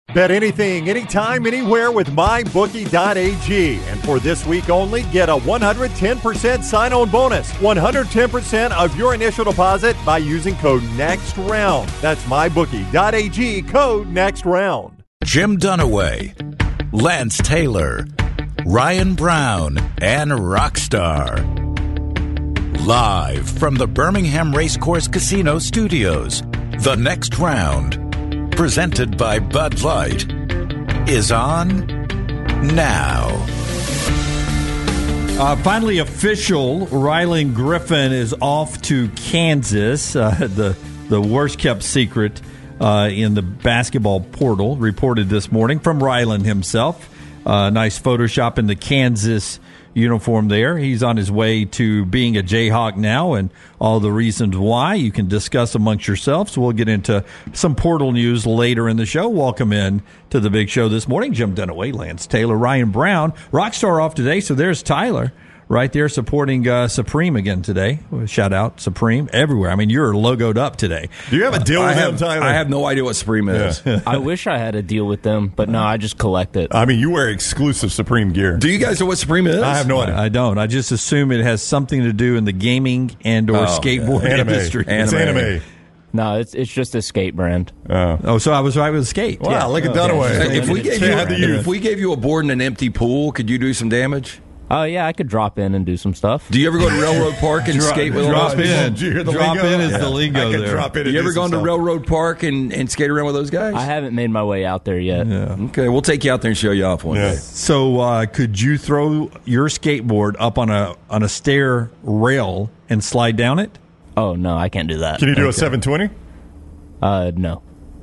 Bet anything, anytime, anywhere with MyBookie.ag. And for this week only, get a 110% sign-on bonus. 110% of your initial deposit by using code NEXTROUND. That's MyBookie.ag, code NEXTROUND. Jim Dunaway, Lance Taylor, Ryan Brown, and Rockstar. Live from the Birmingham Racecourse Casino Studios, the Next Round, presented by Bud Light, is on now. Finally official, Rylan Griffin is off to Kansas, the worst-kept secret in the basketball portal, reported this morning from Rylan himself. Nice Photoshop in the Kansas uniform there. He's on his way to being a Jayhawk now, and all the reasons why you can discuss amongst yourselves. We'll get into some portal news later in the show. Welcome in to the big show this morning. Jim Dunaway, Lance Taylor, Ryan Brown. Rockstar off today, so there's Tyler right there supporting Supreme again today. Shout out Supreme everywhere. I mean, you're logoed up today. Do you have a deal with them, Tyler? I have no idea what Supreme is. I wish I had a deal with them, but no, I just collect it. I mean, you wear exclusive Supreme gear. Do you guys know what Supreme is? I have no idea. I don't. I just assume it has something to do in the gaming and or skateboard industry. It's anime. No, it's just a skate brand. So I was right with the skate. Wow, Yeah. look at Dunaway. If we gave you a board in an empty pool, could you do some damage? Oh, yeah, I could drop in and do some stuff. Do you ever go to Railroad Park and skate with drop those in. Did you hear the Drop lingo? in is the lingo I can there. drop in and You ever do gone to some Railroad Park and skate around with those guys? I haven't made my way out there yet. Yeah. Okay, we'll take you out there and show you off one day. So could you throw your skateboard up on a stair rail and slide down it? Oh, no, I can't do that. Can you do a 720? No.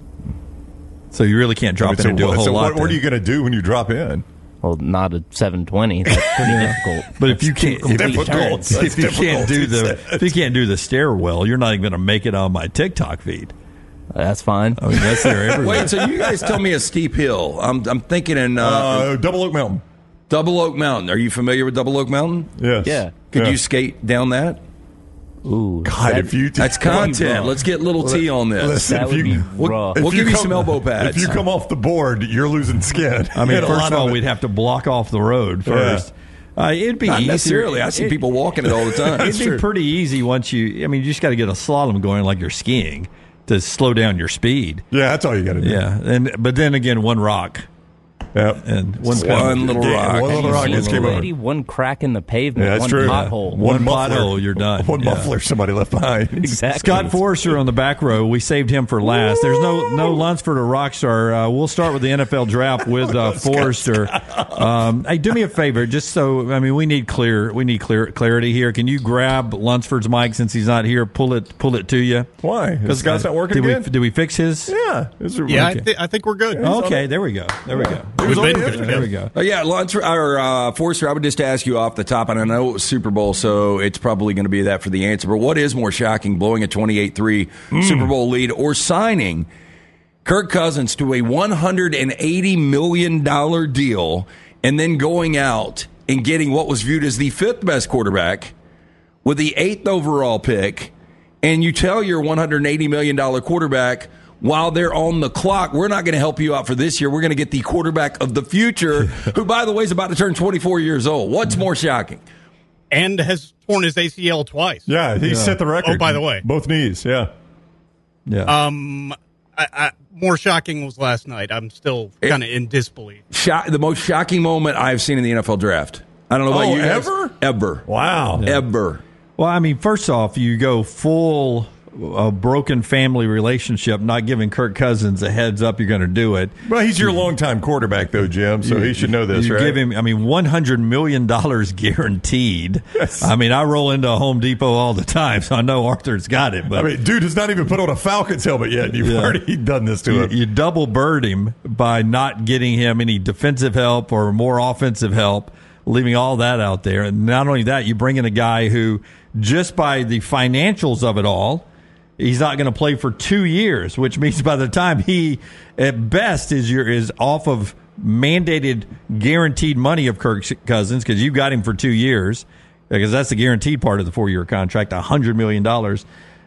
So you really can't drop in and do a whole lot. What are you going to do when you drop in? Well, not a 720. That's pretty difficult. But if you can't, if you can't do the stairwell, you're not even going to make it on my TikTok feed. That's fine. I mean, that's there everywhere. Wait, so you guys tell me a steep hill. I'm thinking in Double Oak Mountain. Double Oak Mountain. Are you familiar with Double Oak Mountain? Yes. Yeah. Could you skate down that? Ooh. God, if you That's content. Let's get little T on this. Listen, That if would be you, rough. We'll give you some elbow pads. If you come off the board, you're losing skin. I mean, And a first lot of all, it. we'd have to block off the road first. It'd be Not easy. necessarily. I see people walking it all the time. It'd be pretty easy once you. I mean, you just got to get a slalom going like you're skiing to slow down your speed. Yeah, that's all you got to do. Yeah, but then again, one rock. Yep. And One little rock. One little rock just came over. Lady, one crack in the pavement, Yeah, that's one true. pothole. One muffler. pothole, you're done. One Yeah. muffler somebody left behind. Exactly. Scott Forrester on the back row. We saved him for last. There's no Lunsford or Rockstar. We'll start with the NFL draft with Forrester. Hey, do me a favor, just so we need clarity here. Can you grab Lunsford's mic since he's not here? Pull it to you. Why? Because Scott's not working again? Did we fix his? Yeah. I think we're good. Okay, there we go. There we go. We've been good. There we go. Yeah, Forrester, I would just ask you off the top, and I know it was Super Bowl, so it's probably going to be that for the answer. But what is more shocking, blowing a 28-3 Super Bowl lead or signing Kirk Cousins to a $180 million deal and then going out and getting what was viewed as the fifth best quarterback with the 8th overall pick, and you tell your $180 million quarterback, while they're on the clock, we're not going to help you out for this year. We're going to get the quarterback of the future, who, by the way, is about to turn 24 years old. What's more shocking? And has torn his ACL twice. Yeah, he set the record. Oh, by the way. Both knees, yeah. Yeah. More shocking was last night. I'm still kind of in disbelief. The most shocking moment I've seen in the NFL draft. I don't know about you guys. Ever? Wow. Ever. Well, first off, you go full broken family relationship, not giving Kirk Cousins a heads up you're going to do it. Well, he's your longtime quarterback, though, Jim, so he should know this, you right? give him, $100 million guaranteed. Yes. I roll into a Home Depot all the time, so I know Arthur's got it. But dude has not even put on a Falcons helmet yet, and you've already done this to him. You double bird him by not getting him any defensive help or more offensive help, leaving all that out there. And not only that, you bring in a guy who, just by the financials of it all, he's not going to play for 2 years, which means by the time he, at best, is off of mandated guaranteed money of Kirk Cousins, because you got him for 2 years, because that's the guaranteed part of the 4-year contract, $100 million.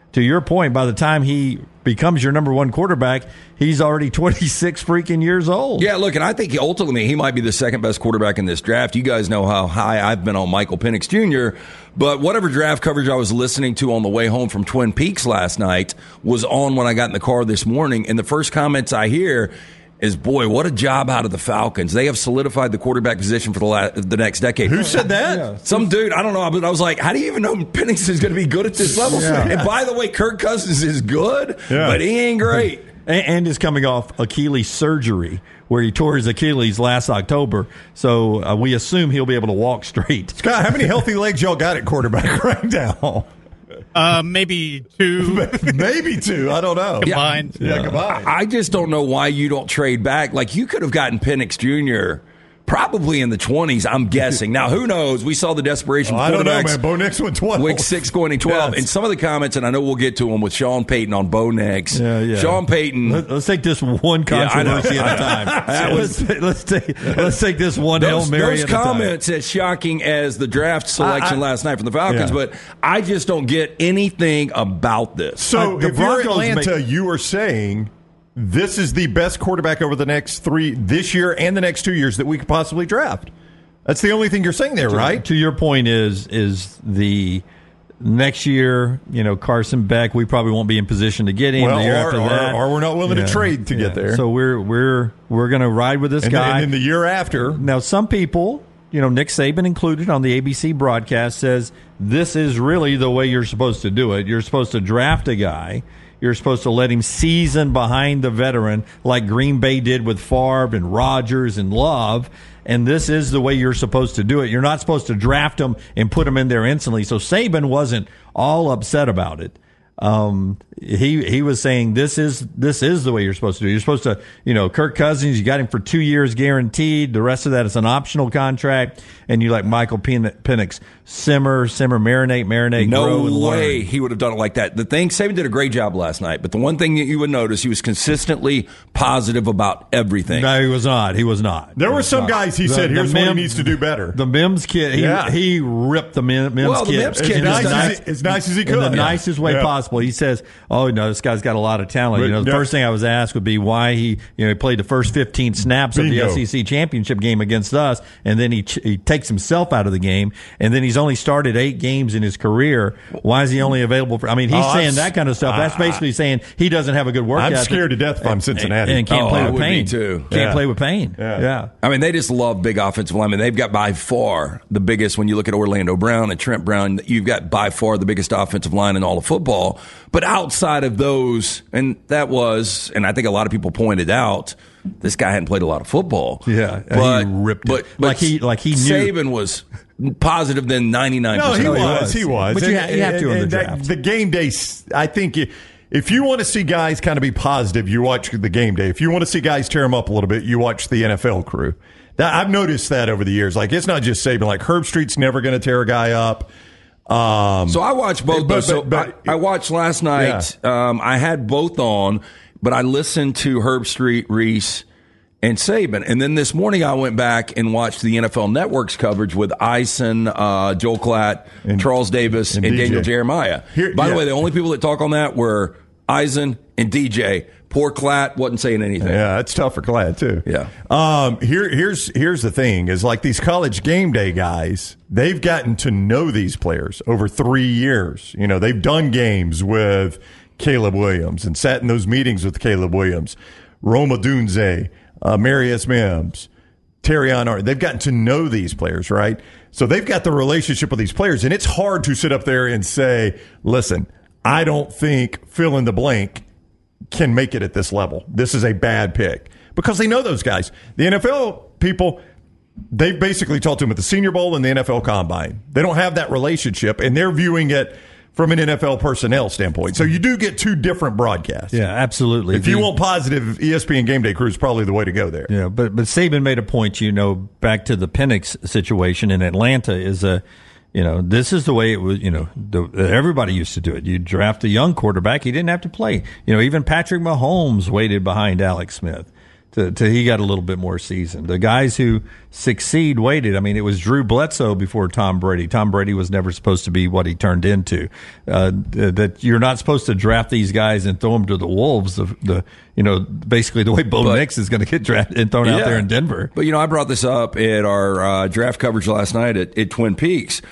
to your point, by the time he becomes your number one quarterback, he's already 26 freaking years old. Yeah, look, and I think ultimately he might be the second best quarterback in this draft. You guys know how high I've been on Michael Penix Jr., but whatever draft coverage I was listening to on the way home from Twin Peaks last night was on when I got in the car this morning, and the first comments I hear is, boy, what a job out of the Falcons. They have solidified the quarterback position for the next decade. Who said that? Yeah. Some dude, I don't know, but I was like, how do you even know Penix is going to be good at this level? Yeah. And by the way, Kirk Cousins is good, but he ain't great. And is coming off Achilles surgery, where he tore his Achilles last October. So we assume he'll be able to walk straight. Scott, how many healthy legs y'all got at quarterback right now? Maybe 2. Maybe 2. I don't know. Combined. Yeah, combined. I just don't know why you don't trade back. Like, you could have gotten Penix Jr. probably in the 20s, I'm guessing. Now, who knows? We saw the desperation. I don't know, man. Bo Nix went 12. Week 6 going to 12. Yes. And some of the comments, and I know we'll get to them with Sean Payton on Bo Nix. Sean Payton. Let's take this one controversy at a time. Let's take this one Hail Mary those at a time. comments, as shocking as the draft selection last night from the Falcons, but I just don't get anything about this. So the if you're Broncos Atlanta, you are saying this is the best quarterback over the next 3 this year and the next 2 years that we could possibly draft. That's the only thing you're saying there, right? To your point is the next year, Carson Beck, we probably won't be in position to get him. Well, the year after that, or we're not willing to trade to get there. So we're going to ride with this guy. And in the year after, now some people, Nick Saban included on the ABC broadcast, says this is really the way you're supposed to do it. You're supposed to draft a guy. You're supposed to let him season behind the veteran like Green Bay did with Favre and Rodgers and Love. And this is the way you're supposed to do it. You're not supposed to draft him and put him in there instantly. So Saban wasn't all upset about it. He was saying this is the way you're supposed to do. You're supposed to, Kirk Cousins, you got him for 2 years guaranteed. The rest of that is an optional contract. And you let Michael Penix simmer, marinate, grow and learn. No way he would have done it like that. The thing, Saban did a great job last night, but the one thing that you would notice, he was consistently positive about everything. No, he was not. There were some guys he said, here's what he needs to do better. The Mims kid, he ripped the Mims kid. The Mims kid as nice as he could. In the nicest way possible. He says, this guy's got a lot of talent. The first thing I was asked would be why he played the first 15 snaps of the SEC championship game against us, and then he takes himself out of the game, and then he's only started 8 games in his career. Why is he only available for? I mean, he's saying that kind of stuff. That's basically saying he doesn't have a good work ethic. I'm scared to death if I'm Cincinnati. And can't play with pain. Too. Can't play with pain. Yeah. I mean, they just love big offensive linemen. They've got by far the biggest, when you look at Orlando Brown and Trent Brown, you've got by far the biggest offensive line in all of football. But outside of those, and I think a lot of people pointed out, this guy hadn't played a lot of football. Yeah, but he ripped it. But he knew. Saban was positive than 99%. No, he was. But you have to in the draft. The game day, I think if you want to see guys kind of be positive, you watch the game day. If you want to see guys tear them up a little bit, you watch the NFL crew. I've noticed that over the years. Like, it's not just Saban. Like, Herb Street's never going to tear a guy up. So I watched both. I watched last night. Yeah. I had both on, but I listened to Herb Street, Reese, and Saban. And then this morning I went back and watched the NFL Network's coverage with Eisen, Joel Klatt, and Charles Davis, and Daniel Jeremiah. By the way, the only people that talk on that were Eisen and DJ. Poor Klatt wasn't saying anything. Yeah, it's tough for Klatt, too. Yeah. Here's the thing, is like these college game day guys, they've gotten to know these players over 3 years. They've done games with Caleb Williams and sat in those meetings with Caleb Williams, Roma Dunze, Marius Mims, Terrion Arnold. They've gotten to know these players, right? So they've got the relationship with these players, and it's hard to sit up there and say, listen, I don't think fill in the blank can make it at this level. This is a bad pick. Because they know those guys. The NFL people, they've basically talked to them at the Senior Bowl and the NFL Combine. They don't have that relationship, and they're viewing it from an NFL personnel standpoint. So you do get 2 different broadcasts. Yeah, absolutely. If you want positive, ESPN Game Day crew is probably the way to go there. Yeah, but Saban made a point, back to the Penix situation in Atlanta is this is the way it was, everybody used to do it. You draft a young quarterback, he didn't have to play. Even Patrick Mahomes waited behind Alex Smith. till he got a little bit more seasoned. The guys who succeed waited. I mean, it was Drew Bledsoe before Tom Brady. Tom Brady was never supposed to be what he turned into. That you're not supposed to draft these guys and throw them to the wolves. Basically the way Bo Nix is going to get drafted and thrown out there in Denver. But I brought this up at our draft coverage last night at Twin Peaks.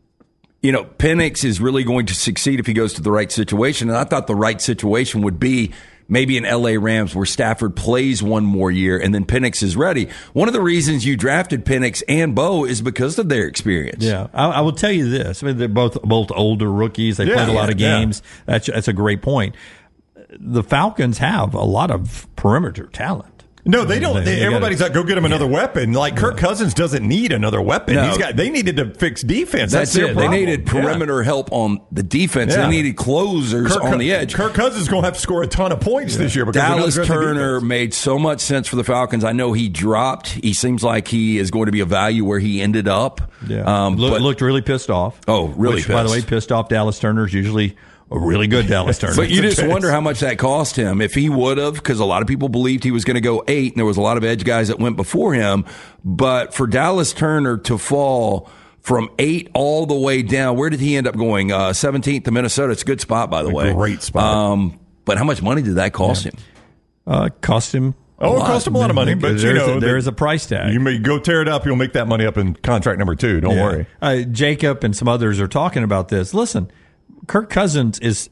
Penix is really going to succeed if he goes to the right situation. And I thought the right situation would be maybe an LA Rams where Stafford plays one more year and then Penix is ready. One of the reasons you drafted Penix and Bo is because of their experience. Yeah, I will tell you this. I mean, they're both older rookies. They played a lot of games. Yeah. That's a great point. The Falcons have a lot of perimeter talent. No, they don't. Everybody's like, go get him another weapon. Like Kirk Cousins doesn't need another weapon. No. They needed to fix defense. That's their it. Problem. They needed perimeter help on the defense. They needed closers on the edge. Kirk Cousins is going to have to score a ton of points this year. Because Dallas Turner made so much sense for the Falcons. I know he dropped. He seems like he is going to be a value where he ended up. Yeah. Looked really pissed off. Oh, really pissed. By the way, pissed off Dallas Turner is usually a really good Dallas Turner. But you just wonder how much that cost him. If he would have, because a lot of people believed he was going to go 8, and there was a lot of edge guys that went before him. But for Dallas Turner to fall from 8 all the way down, where did he end up going? 17th to Minnesota. It's a good spot, by the way. Great spot. But how much money did that cost him? Cost him. It cost him a lot of money, but there is a price tag. You may go tear it up, you'll make that money up in contract number 2. Don't worry. Jacob and some others are talking about this. Listen, Kirk Cousins is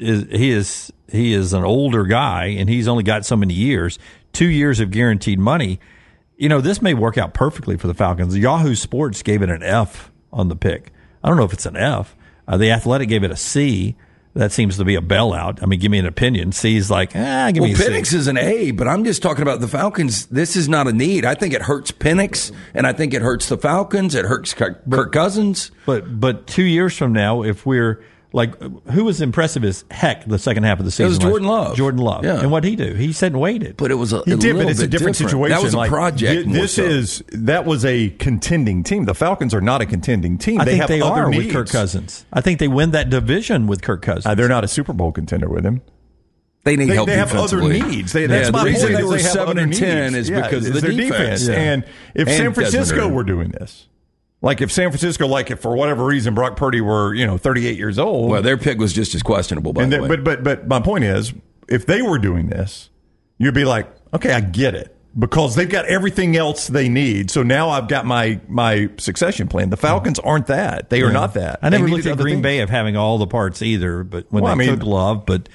an older guy, and he's only got so many years. 2 years of guaranteed money. This may work out perfectly for the Falcons. Yahoo Sports gave it an F on the pick. I don't know if it's an F. The Athletic gave it a C. That seems to be a bailout. I mean, give me an opinion. C is like, give me a C. Penix is an A, but I'm just talking about the Falcons. This is not a need. I think it hurts Penix, and I think it hurts the Falcons. It hurts Kirk Cousins. But 2 years from now, if we're like, who was impressive as heck the second half of the season? It was Jordan Love. Jordan Love. Yeah. And what did he do? He sat and waited. But it was but it's a different situation. That was a project. That was a contending team. The Falcons are not a contending team. I think they have are needs. with Kirk Cousins. I think they win that division with Kirk Cousins. They're not a Super Bowl contender with him. They need help. They have other needs. That's my reason point. they were 7-10 is because of their defense. Yeah. And if San Francisco were doing this. Like if San Francisco, if for whatever reason Brock Purdy were 38 years old, well, their pick was just as questionable. By the way, but my point is, if they were doing this, you'd be like, okay, I get it because they've got everything else they need. So now I've got my succession plan. The Falcons aren't that; they are not that. I never looked at Green Bay of having all the parts either, but when they took Love, but.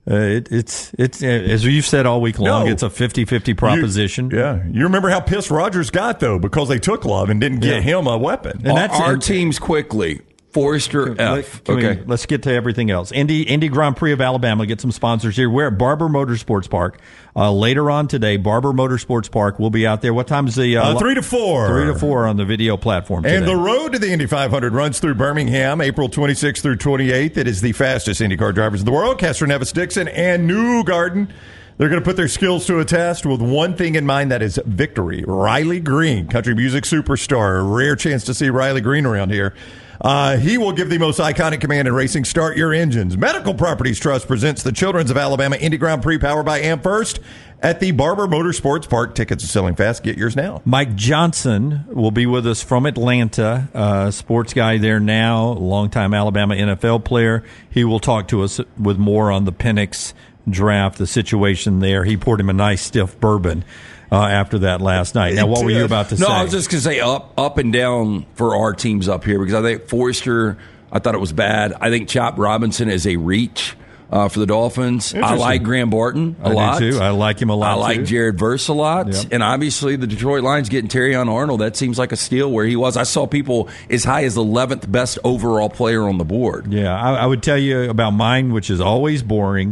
It's as you've said all week long, it's a 50-50 proposition. You remember how pissed Rodgers got, though, because they took Love and didn't get him a weapon. And that's our teams quickly. Forrester F. Let's get to everything else. Indy Grand Prix of Alabama, get some sponsors here. We're at Barber Motorsports Park. Later on today, Barber Motorsports Park will be out there. What time is the 3 to 4. 3 to 4 on the video platform today. And the road to the Indy 500 runs through Birmingham, April 26th through 28th. It is the fastest IndyCar drivers in the world, Castroneves Dixon and Newgarden. They're going to put their skills to a test with one thing in mind, that is victory. Riley Green, country music superstar. A rare chance to see Riley Green around here. He will give the most iconic command in racing. Start your engines. Medical Properties Trust presents the Children's of Alabama Indy Grand Prix, powered by AmFirst at the Barber Motorsports Park. Tickets are selling fast. Get yours now. Mike Johnson will be with us from Atlanta, sports guy there now, longtime Alabama NFL player. He will talk to us with more on the Penix draft, the situation there. He poured him a nice stiff bourbon after that last night. Now, what were you about to say? No, I was just going to say up and down for our teams up here, because I think Forrester, I thought it was bad. I think Chop Robinson is a reach for the Dolphins. I like Graham Barton a lot. Do too. I like him a lot, I like Jared Verse a lot. Yep. And obviously the Detroit Lions getting Terrion Arnold, that seems like a steal where he was. I saw people as high as 11th best overall player on the board. Yeah, I would tell you about mine, which is always boring,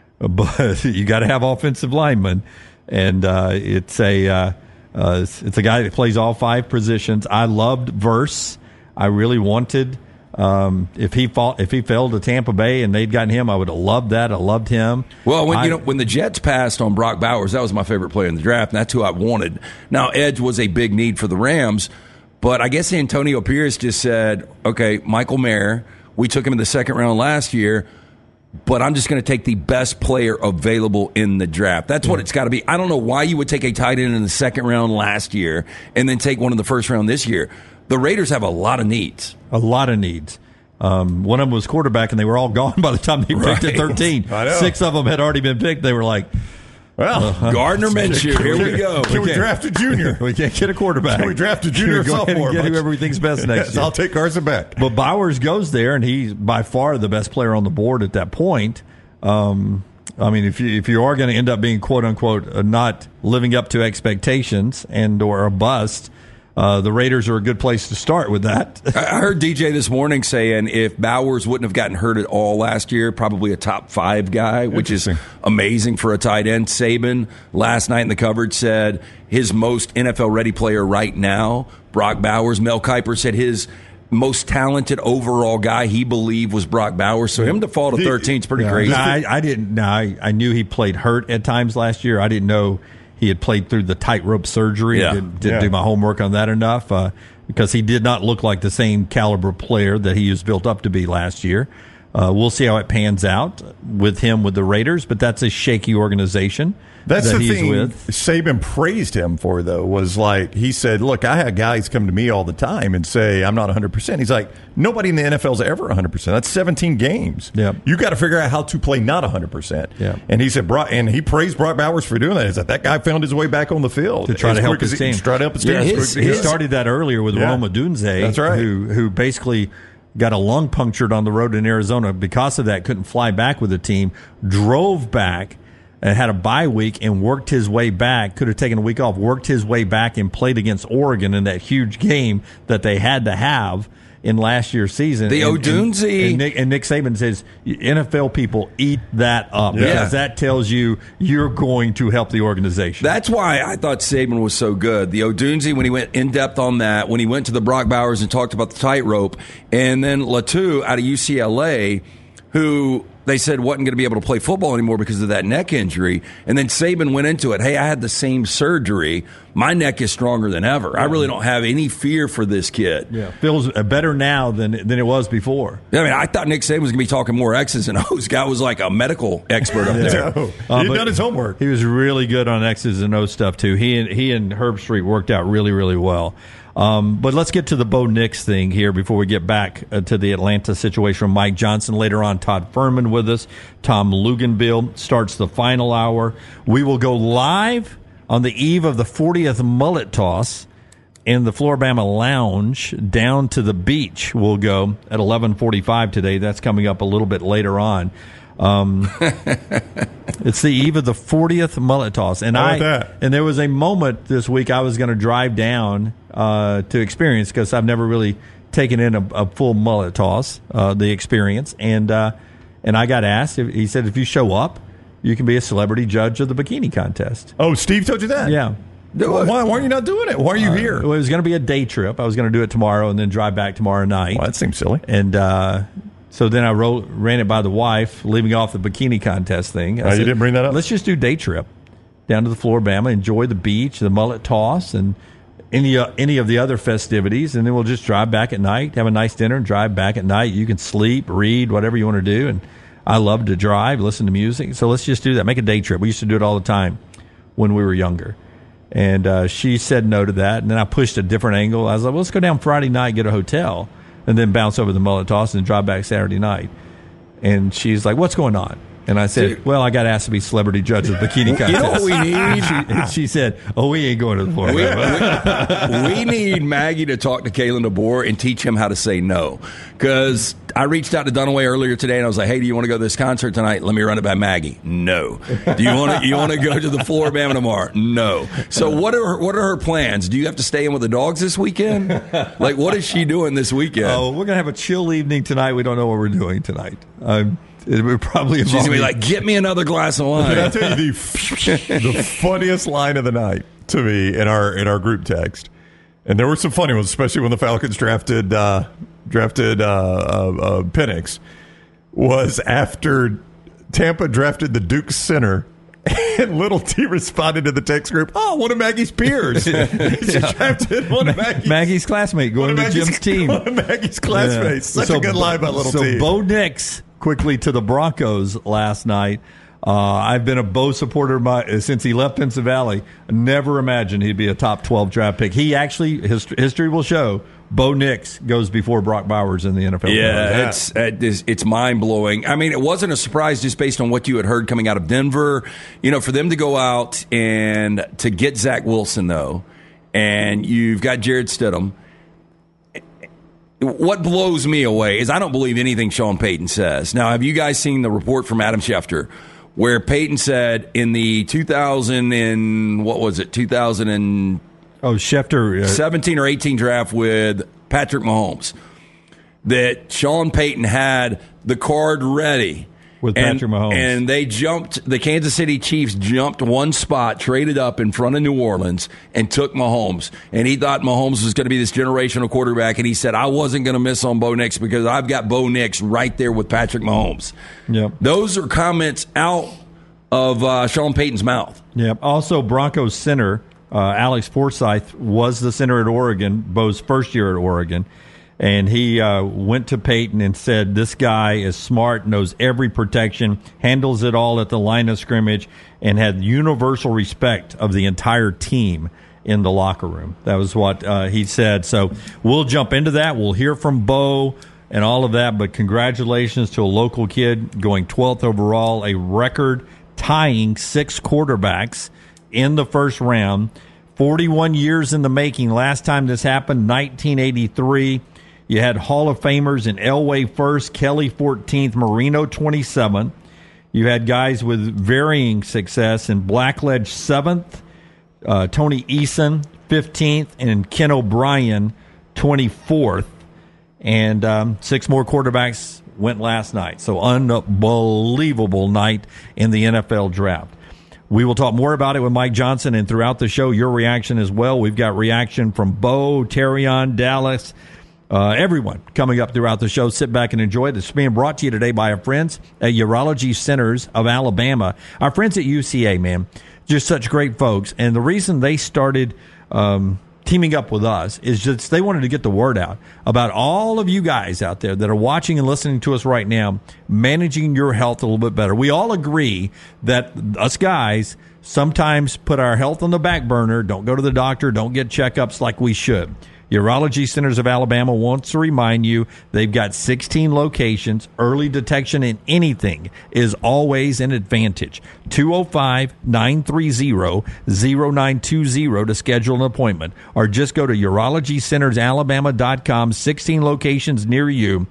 but you got to have offensive linemen. And it's a guy that plays all 5 positions. I loved Verse. I really wanted if he fell to Tampa Bay and they'd gotten him, I would have loved that. I loved him. Well, when the Jets passed on Brock Bowers, that was my favorite player in the draft, and that's who I wanted. Now, edge was a big need for the Rams, but I guess Antonio Pierce just said, okay, Michael Mayer, we took him in the second round last year. but I'm just going to take the best player available in the draft. That's what it's got to be. I don't know why you would take a tight end in the second round last year and then take one in the first round this year. The Raiders have a lot of needs. A lot of needs. One of them was quarterback, and they were all gone by the time they picked at 13. 6 of them had already been picked. They were like, well, Gardner Minshew, here we go. Can we draft a junior? We can't get a quarterback. Can we draft a junior or Go ahead and sophomore? get whoever we think's best next year. I'll take Carson Beck. But Bowers goes there, and he's by far the best player on the board at that point. I mean, if you are going to end up being quote unquote not living up to expectations and or a bust, the Raiders are a good place to start with that. I heard DJ this morning saying if Bowers wouldn't have gotten hurt at all last year, probably a top 5 guy, which is amazing for a tight end. Saban last night in the coverage said his most NFL-ready player right now, Brock Bowers. Mel Kiper said his most talented overall guy he believed was Brock Bowers. So him to fall to 13 is pretty crazy. I didn't. No, I knew he played hurt at times last year. I didn't know he had played through the tightrope surgery. Yeah. Didn't do my homework on that enough because he did not look like the same caliber player that he was built up to be last year. We'll see how it pans out with him with the Raiders, but that's a shaky organization. That's that the he's thing with. Saban praised him for, though, was like, he said, look, I had guys come to me all the time and say, I'm not 100%. He's like, nobody in the NFL is ever 100%. That's 17 games. Yep. You got to figure out how to play not 100%. Yeah. And he said, and he praised Brock Bowers for doing that. He said, that guy found his way back on the field. To try to help his team. Try to help his team. He started that earlier with Rome Odunze. That's right. Who basically got a lung punctured on the road in Arizona. Because of that, couldn't fly back with the team, drove back, and had a bye week and worked his way back, could have taken a week off, worked his way back and played against Oregon in that huge game that they had to have in last year's season. The Odunze. And Nick Saban says, NFL people eat that up because that tells you you're going to help the organization. That's why I thought Saban was so good. The Odunze, when he went in depth on that, when he went to the Brock Bowers and talked about the tightrope, and then Latu out of UCLA, who they said wasn't going to be able to play football anymore because of that neck injury. And then Saban went into it. Hey, I had the same surgery. My neck is stronger than ever. I really don't have any fear for this kid. Yeah, feels better now than it was before. I mean, I thought Nick Saban was going to be talking more X's and O's. Guy was like a medical expert up there. He'd done his homework. He was really good on X's and O's stuff, too. He and Herb Street worked out really, really well. But let's get to the Bo Nix thing here before we get back to the Atlanta situation from Mike Johnson. Later on, Todd Furman with us. Tom Luganbill starts the final hour. We will go live on the eve of the 40th mullet toss in the Floribama Lounge down to the beach. We'll go at 11:45 today. That's coming up a little bit later on. It's the eve of the 40th mullet toss, and and there was a moment this week I was going to drive down to experience because I've never really taken in a full mullet toss, the experience, and I got asked. He said, if you show up, you can be a celebrity judge of the bikini contest. Oh, Steve told you that? Yeah. Why aren't you not doing it? Why are you here? It was going to be a day trip. I was going to do it tomorrow and then drive back tomorrow night. Well, that seems silly. And so then I ran it by the wife, leaving off the bikini contest thing. I said, you didn't bring that up? Let's just do day trip down to the Floribama, enjoy the beach, the mullet toss, and any of the other festivities, and then we'll just drive back at night, have a nice dinner, and drive back at night. You can sleep, read, whatever you want to do. And I love to drive, listen to music. So let's just do that. Make a day trip. We used to do it all the time when we were younger. And she said no to that. And then I pushed a different angle. I was like, well, let's go down Friday night, get a hotel, and then bounce over the mullet toss and drive back Saturday night. And she's like, what's going on? And I said, well, I got asked to be celebrity judge of the bikini contest. You know what we need? And she said, oh, we ain't going to the floor. We need Maggie to talk to Kalen DeBoer and teach him how to say no. Because I reached out to Dunaway earlier today, and I was like, hey, do you want to go to this concert tonight? Let me run it by Maggie. No. Do you want to go to the Floribama tomorrow? No. So what are her plans? Do you have to stay in with the dogs this weekend? Like, what is she doing this weekend? Oh, we're going to have a chill evening tonight. We don't know what we're doing tonight. It would probably she's going to be like, get me another glass of wine. I'll tell you the funniest line of the night to me in our group text. And there were some funny ones, especially when the Falcons drafted Penix, was after Tampa drafted the Duke center. And Little T responded to the text group, oh, one of Maggie's peers. She drafted one of Maggie's classmate going to Jim's team. One of Maggie's classmates. Such a good line by Little T. So Bo Nix, quickly to the Broncos last night. I've been a Bo supporter since he left Pinson Valley. Never imagined he'd be a top 12 draft pick. He actually, history will show, Bo Nix goes before Brock Bowers in the NFL. Yeah, it's mind-blowing. I mean, it wasn't a surprise just based on what you had heard coming out of Denver. You know, for them to go out and to get Zach Wilson, though, and you've got Jared Stidham. What blows me away is I don't believe anything Sean Payton says. Now, have you guys seen the report from Adam Schefter where Payton said in the 17 or 18 draft with Patrick Mahomes that Sean Payton had the card ready with Patrick Mahomes, and the Kansas City Chiefs jumped one spot, traded up in front of New Orleans, and took Mahomes. And he thought Mahomes was going to be this generational quarterback, and he said, I wasn't going to miss on Bo Nix because I've got Bo Nix right there with Patrick Mahomes. Yep. Those are comments out of Sean Payton's mouth. Yep. Also, Broncos center Alex Forsyth was the center at Oregon, Bo's first year at Oregon. And he went to Peyton and said, this guy is smart, knows every protection, handles it all at the line of scrimmage, and had universal respect of the entire team in the locker room. That was what he said. So we'll jump into that. We'll hear from Bo and all of that. But congratulations to a local kid going 12th overall, a record-tying 6 quarterbacks in the first round. 41 years in the making. Last time this happened, 1983. You had Hall of Famers in Elway first, Kelly 14th, Marino 27th. You had guys with varying success in Blackledge 7th, Tony Eason 15th, and Ken O'Brien 24th. And 6 more quarterbacks went last night. So unbelievable night in the NFL draft. We will talk more about it with Mike Johnson, and throughout the show, your reaction as well. We've got reaction from Bo, Terrion, Dallas, everyone coming up throughout the show. Sit back and enjoy. This is being brought to you today by our friends at Urology Centers of Alabama. Our friends at UCA, man, just such great folks. And the reason they started teaming up with us is just they wanted to get the word out about all of you guys out there that are watching and listening to us right now, managing your health a little bit better. We all agree that us guys sometimes put our health on the back burner, don't go to the doctor, don't get checkups like we should. Urology Centers of Alabama wants to remind you they've got 16 locations. Early detection in anything is always an advantage. 205-930-0920 to schedule an appointment, or just go to urologycentersalabama.com. 16 locations near you.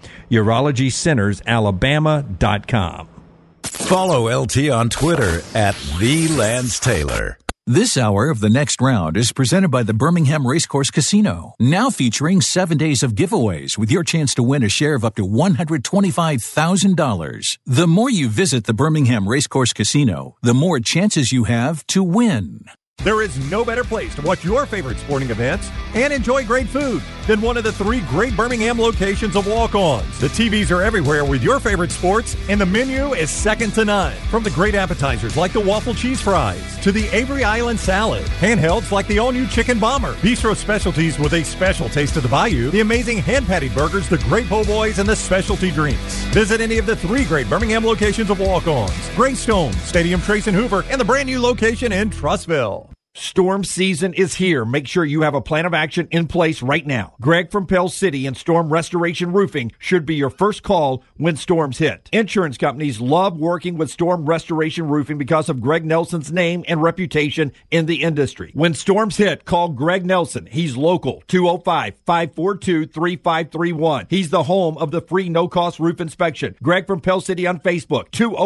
urologycentersalabama.com. Follow LT on Twitter at @TheLanceTaylor. This hour of The Next Round is presented by the Birmingham Racecourse Casino, now featuring 7 days of giveaways with your chance to win a share of up to $125,000. The more you visit the Birmingham Racecourse Casino, the more chances you have to win. There is no better place to watch your favorite sporting events and enjoy great food than one of the 3 great Birmingham locations of Walk-Ons. The TVs are everywhere with your favorite sports, and the menu is second to none. From the great appetizers like the waffle cheese fries to the Avery Island salad, handhelds like the all-new chicken bomber, bistro specialties with a special taste of the Bayou, the amazing hand-patty burgers, the great po' boys, and the specialty drinks. Visit any of the 3 great Birmingham locations of Walk-Ons: Greystone, Stadium Trace and Hoover, and the brand new location in Trussville. Storm season is here. Make sure you have a plan of action in place right now. Greg from Pell City and Storm Restoration Roofing should be your first call when storms hit. Insurance companies love working with Storm Restoration Roofing because of Greg Nelson's name and reputation in the industry. When storms hit, call Greg Nelson. He's local, 205-542-3531. He's the home of the free no-cost roof inspection. Greg from Pell City on Facebook,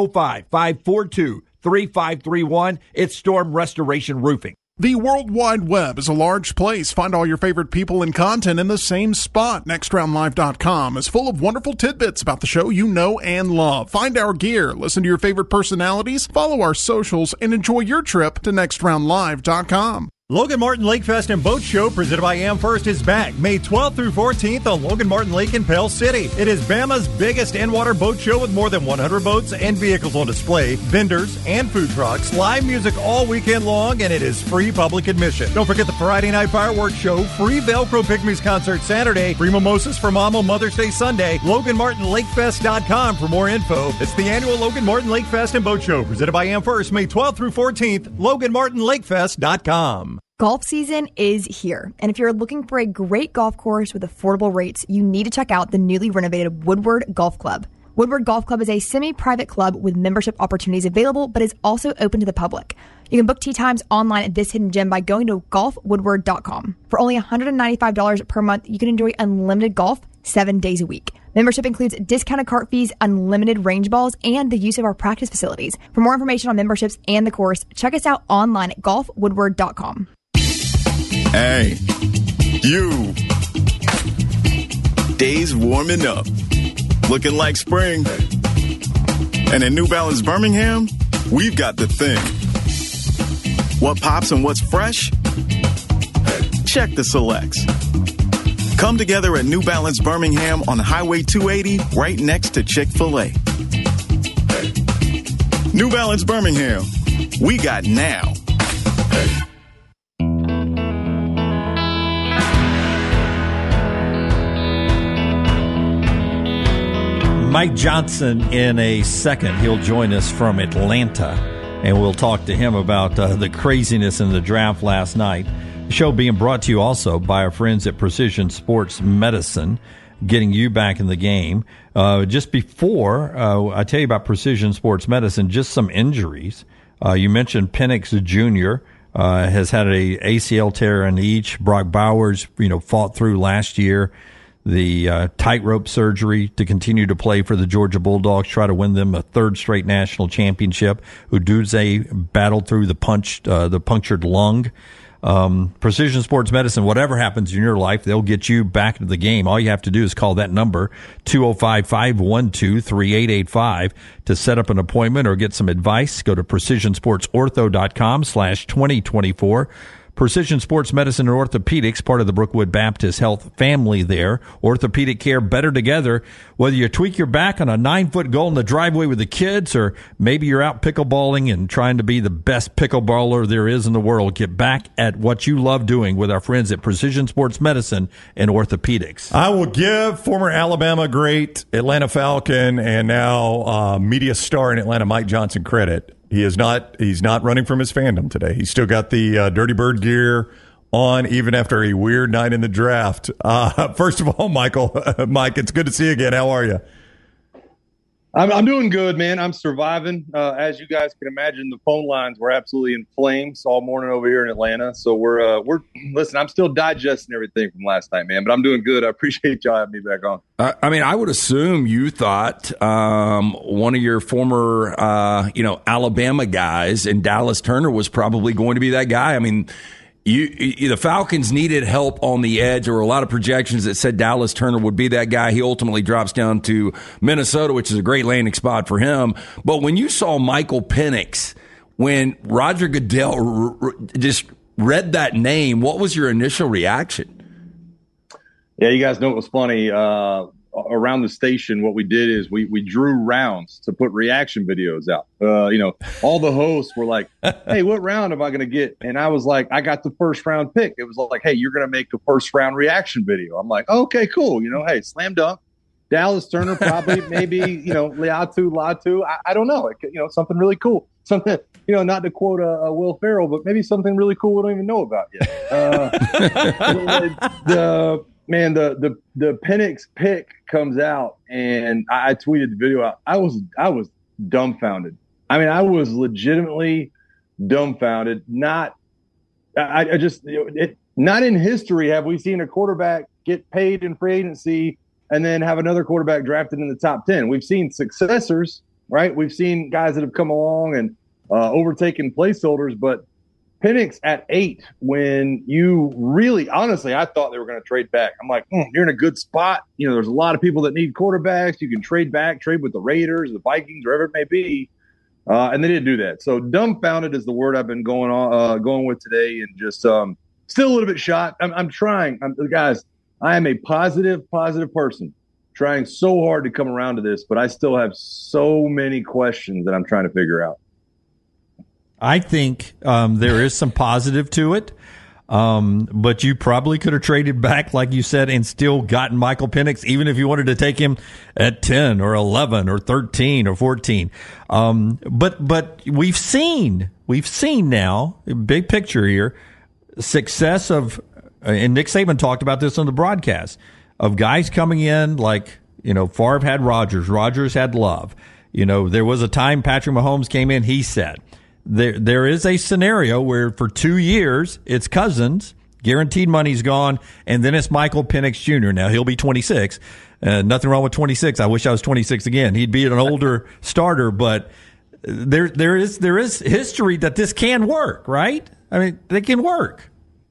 205-542-3531. It's Storm Restoration Roofing. The World Wide Web is a large place. Find all your favorite people and content in the same spot. NextRoundLive.com is full of wonderful tidbits about the show you know and love. Find our gear, listen to your favorite personalities, follow our socials, and enjoy your trip to NextRoundLive.com. Logan Martin Lake Fest and Boat Show presented by AmFirst is back May 12th through 14th on Logan Martin Lake in Pell City. It is Bama's biggest in-water boat show with more than 100 boats and vehicles on display, vendors and food trucks, live music all weekend long, and it is free public admission. Don't forget the Friday night fireworks show, free Velcro Pygmies concert Saturday, free mimosas for Mom on Mother's Day Sunday. LoganMartinLakeFest.com for more info. It's the annual Logan Martin Lake Fest and Boat Show presented by AmFirst May 12th through 14th. LoganMartinLakeFest.com. Golf season is here, and if you're looking for a great golf course with affordable rates, you need to check out the newly renovated Woodward Golf Club. Woodward Golf Club is a semi-private club with membership opportunities available, but is also open to the public. You can book tee times online at this hidden gem by going to golfwoodward.com. For only $195 per month, you can enjoy unlimited golf 7 days a week. Membership includes discounted cart fees, unlimited range balls, and the use of our practice facilities. For more information on memberships and the course, check us out online at golfwoodward.com. Hey, you. Days warming up. Looking like spring. And at New Balance Birmingham, we've got the thing. What pops and what's fresh? Check the selects. Come together at New Balance Birmingham on Highway 280, right next to Chick-fil-A. New Balance Birmingham. We got now. Mike Johnson in a second. He'll join us from Atlanta, and we'll talk to him about the craziness in the draft last night. The show being brought to you also by our friends at Precision Sports Medicine, getting you back in the game. Just before I tell you about Precision Sports Medicine, just some injuries. You mentioned Penix Jr. Has had a ACL tear in each. Brock Bowers, fought through last year. The tightrope surgery to continue to play for the Georgia Bulldogs, try to win them a third straight national championship. Udeze battled through the punctured lung. Precision Sports Medicine, whatever happens in your life, they'll get you back into the game. All you have to do is call that number, 205-512-3885, to set up an appointment or get some advice. Go to precisionsportsortho.com/2024. Precision Sports Medicine and Orthopedics, part of the Brookwood Baptist Health family there. Orthopedic care better together. Whether you tweak your back on a 9-foot goal in the driveway with the kids, or maybe you're out pickleballing and trying to be the best pickleballer there is in the world, get back at what you love doing with our friends at Precision Sports Medicine and Orthopedics. I will give former Alabama great, Atlanta Falcon, and now media star in Atlanta, Mike Johnson, credit. He's not running from his fandom today. He's still got the Dirty Bird gear on, even after a weird night in the draft. First of all, Mike, it's good to see you again. How are you? I'm doing good, man. I'm surviving. As you guys can imagine, the phone lines were absolutely in flames all morning over here in Atlanta. So we're listen, I'm still digesting everything from last night, man, but I'm doing good. I appreciate y'all having me back on. I would assume you thought one of your former, Alabama guys in Dallas Turner was probably going to be that guy. I mean, the Falcons needed help on the edge. There were a lot of projections that said Dallas Turner would be that guy. He ultimately drops down to Minnesota, which is a great landing spot for him. But when you saw Michael Penix, when Roger Goodell just read that name, what was your initial reaction? Yeah, you guys know what was funny? Around the station, what we did is we drew rounds to put reaction videos out. All the hosts were like, hey, what round am I going to get? And I was like, I got the first round pick. It was like, hey, you're going to make a first round reaction video. I'm like, okay, cool. Hey, slam dunk. Dallas Turner, probably, maybe, Latu. I don't know. Something really cool. Something, not to quote Will Ferrell, but maybe something really cool we don't even know about yet. The Penix pick comes out, and I tweeted the video out. I was dumbfounded. I mean, I was legitimately dumbfounded. Not in history have we seen a quarterback get paid in free agency and then have another quarterback drafted in the top 10. We've seen successors, right? We've seen guys that have come along and overtaken placeholders, but Penix at 8, when you really, honestly, I thought they were going to trade back. I'm like, you're in a good spot. There's a lot of people that need quarterbacks. You can trade back, trade with the Raiders, the Vikings, wherever it may be. And they didn't do that. So dumbfounded is the word I've been going with today, and just still a little bit shocked. I'm trying. Guys, I am a positive person, trying so hard to come around to this, but I still have so many questions that I'm trying to figure out. I think there is some positive to it. But you probably could have traded back, like you said, and still gotten Michael Penix, even if you wanted to take him at 10 or 11 or 13 or 14. But we've seen now, big picture here, success of, and Nick Saban talked about this on the broadcast, of guys coming in like, Favre had Rodgers had Love. There was a time Patrick Mahomes came in, he said. There is a scenario where for 2 years it's Cousins, guaranteed money's gone, and then it's Michael Penix Jr. Now he'll be 26. Nothing wrong with 26. I wish I was 26 again. He'd be an older starter, but there is history that this can work, right? I mean, they can work.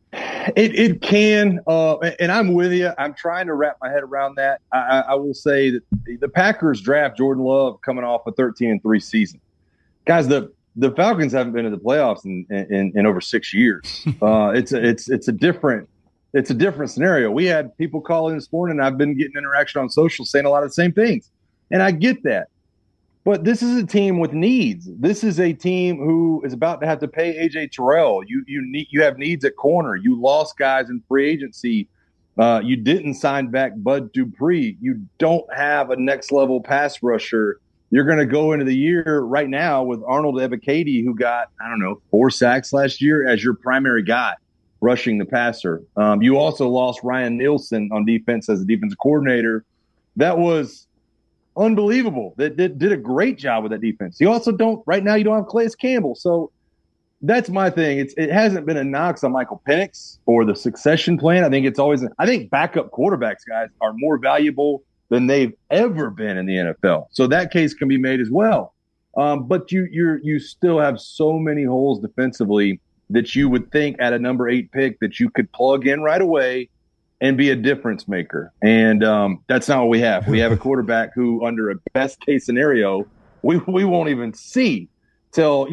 It can, and I'm with you. I'm trying to wrap my head around that. I will say that the Packers draft Jordan Love coming off a 13-3 season. Guys, the Falcons haven't been in the playoffs in over 6 years. It's a different scenario. We had people call in this morning, and I've been getting interaction on social saying a lot of the same things, and I get that. But this is a team with needs. This is a team who is about to have to pay A.J. Terrell. You have needs at corner. You lost guys in free agency. You didn't sign back Bud Dupree. You don't have a next level pass rusher. You're going to go into the year right now with Arnold Ebiketie, who got, 4 sacks last year, as your primary guy rushing the passer. You also lost Ryan Nielsen on defense as a defensive coordinator. That was unbelievable. That did a great job with that defense. You also right now you don't have Calais Campbell. So that's my thing. It hasn't been a knock on Michael Penix or the succession plan. I think backup quarterbacks, guys, are more valuable than they've ever been in the NFL. So that case can be made as well. But you still have so many holes defensively that you would think at a number 8 pick that you could plug in right away and be a difference maker. And that's not what we have. We have a quarterback who, under a best case scenario, we won't even see till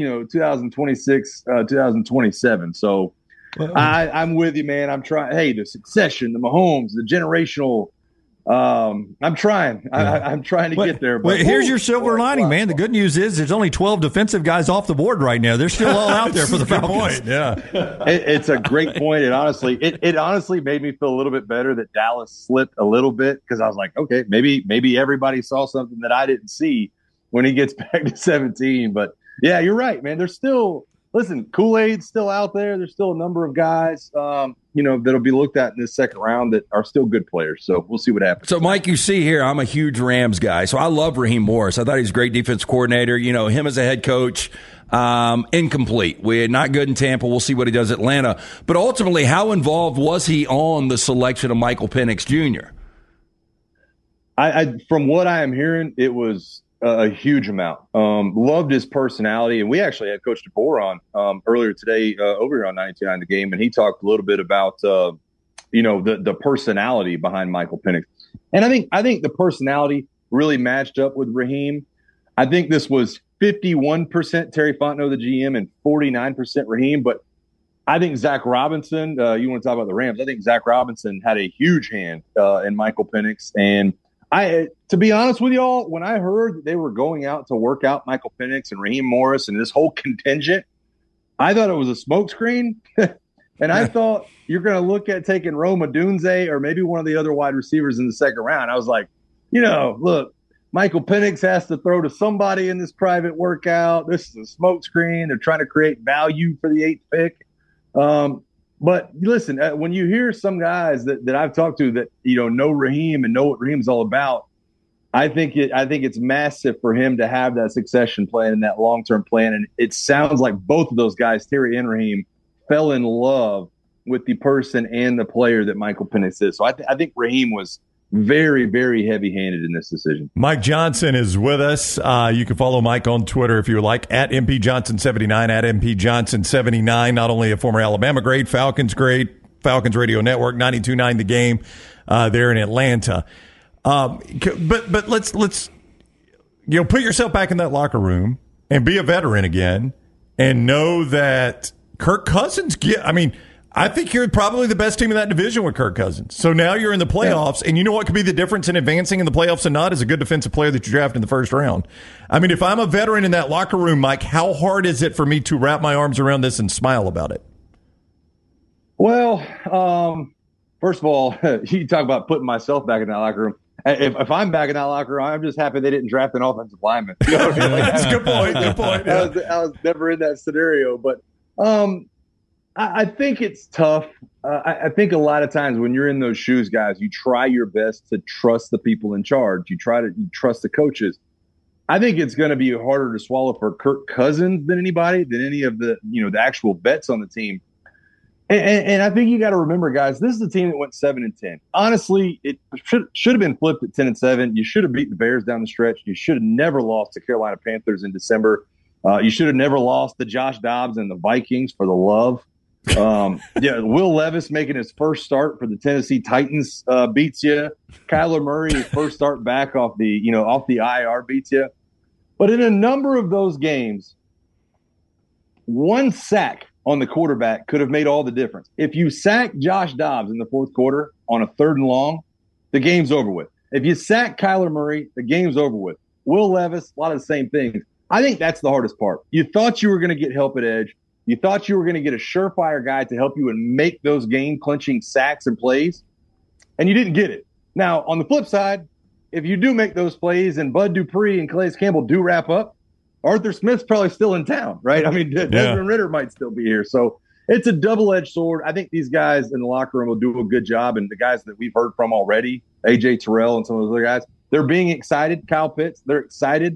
2026, 2027. So I'm with you, man. I'm trying. Hey, the succession, the Mahomes, the generational. I'm trying. I'm trying to get there. But here's your silver lining, man. The good news is there's only 12 defensive guys off the board right now. They're still all out there for the Falcons. Point. Yeah, it's a great point. And honestly, it honestly made me feel a little bit better that Dallas slipped a little bit, because I was like, okay, maybe everybody saw something that I didn't see when he gets back to 17. But yeah, you're right, man. There's still. Listen, Kool-Aid's still out there. There's still a number of guys, that'll be looked at in this second round that are still good players. So we'll see what happens. So, Mike, you see here, I'm a huge Rams guy. So I love Raheem Morris. I thought he was a great defense coordinator. Him as a head coach, incomplete. We're not good in Tampa. We'll see what he does at Atlanta. But ultimately, how involved was he on the selection of Michael Penix Jr.? From what I am hearing, it was a huge amount. Loved his personality. And we actually had Coach DeBoer on earlier today over here on 92.9 The Game, and he talked a little bit about, the personality behind Michael Penix. And I think the personality really matched up with Raheem. I think this was 51% Terry Fontenot, the GM, and 49% Raheem. But I think Zach Robinson, you want to talk about the Rams, I think Zach Robinson had a huge hand in Michael Penix. And to be honest with y'all, when I heard that they were going out to work out Michael Penix and Raheem Morris and this whole contingent, I thought it was a smokescreen. And I thought you're going to look at taking Rome Odunze or maybe one of the other wide receivers in the second round. I was like, look, Michael Penix has to throw to somebody in this private workout. This is a smokescreen. They're trying to create value for the 8th pick. But listen, when you hear some guys that I've talked to that know Raheem and know what Raheem's all about, I think it's massive for him to have that succession plan and that long-term plan. And it sounds like both of those guys, Terry and Raheem, fell in love with the person and the player that Michael Penix is. So I think Raheem was very, very heavy-handed in this decision. Mike Johnson is with us. You can follow Mike on Twitter if you would like, at MPJohnson79, at MPJohnson79. Not only a former Alabama great, Falcons Radio Network, 92.9 The Game there in Atlanta. But let's put yourself back in that locker room and be a veteran again and know that Kirk Cousins I think you're probably the best team in that division with Kirk Cousins. So now you're in the playoffs, and you know what could be the difference in advancing in the playoffs and not is a good defensive player that you draft in the first round. I mean, if I'm a veteran in that locker room, Mike, how hard is it for me to wrap my arms around this and smile about it? Well, first of all, you talk about putting myself back in that locker room. If I'm back in that locker room, I'm just happy they didn't draft an offensive lineman. You know what I mean? That's a good point. Good point. Yeah. I was never in that scenario, but I think it's tough. I think a lot of times when you're in those shoes, guys, you try your best to trust the people in charge. You trust the coaches. I think it's going to be harder to swallow for Kirk Cousins than anybody, than any of the the actual vets on the team. And I think you got to remember, guys, this is a team that went 7-10. Honestly, it should have been flipped at 10-7. You should have beat the Bears down the stretch. You should have never lost to Carolina Panthers in December. You should have never lost to Josh Dobbs and the Vikings for the love. Will Levis making his first start for the Tennessee Titans beats you. Kyler Murray, his first start back off the IR beats you. But in a number of those games, one sack on the quarterback could have made all the difference. If you sack Josh Dobbs in the fourth quarter on a 3rd and long, the game's over with. If you sack Kyler Murray, the game's over with. Will Levis, a lot of the same things. I think that's the hardest part. You thought you were going to get help at edge. You thought you were going to get a surefire guy to help you and make those game-clinching sacks and plays, and you didn't get it. Now, on the flip side, if you do make those plays and Bud Dupree and Calais Campbell do wrap up, Arthur Smith's probably still in town, right? I mean, Desmond Ridder might still be here. So it's a double-edged sword. I think these guys in the locker room will do a good job, and the guys that we've heard from already, A.J. Terrell and some of those other guys, they're being excited. Kyle Pitts, they're excited.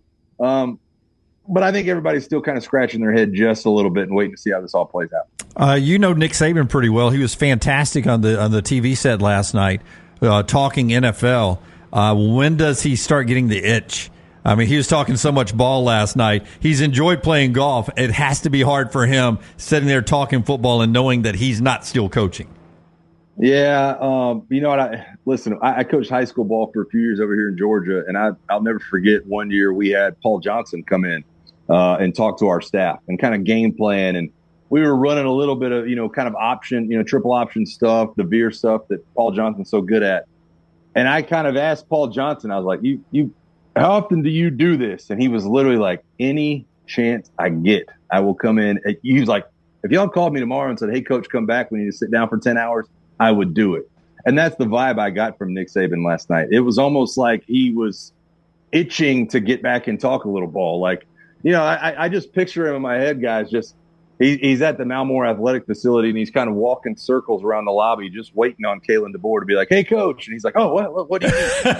But I think everybody's still kind of scratching their head just a little bit and waiting to see how this all plays out. You know Nick Saban pretty well. He was fantastic on the TV set last night, talking NFL. When does he start getting the itch? I mean, he was talking so much ball last night. He's enjoyed playing golf. It has to be hard for him sitting there talking football and knowing that he's not still coaching. Yeah, you know what? I coached high school ball for a few years over here in Georgia, and I'll never forget one year we had Paul Johnson come in and talk to our staff and kind of game plan. And we were running a little bit of, kind of option, triple option stuff, the veer stuff that Paul Johnson's so good at. And I kind of asked Paul Johnson, I was like, you, how often do you do this? And he was literally like, any chance I get, I will come in. He was like, if y'all called me tomorrow and said, hey, coach, come back, we need to sit down for 10 hours, I would do it. And that's the vibe I got from Nick Saban last night. It was almost like he was itching to get back and talk a little ball. Like, I just picture him in my head, guys, he's at the Malmore Athletic Facility and he's kind of walking circles around the lobby, just waiting on Kalen DeBoer to be like, hey, coach. And he's like, oh, what do you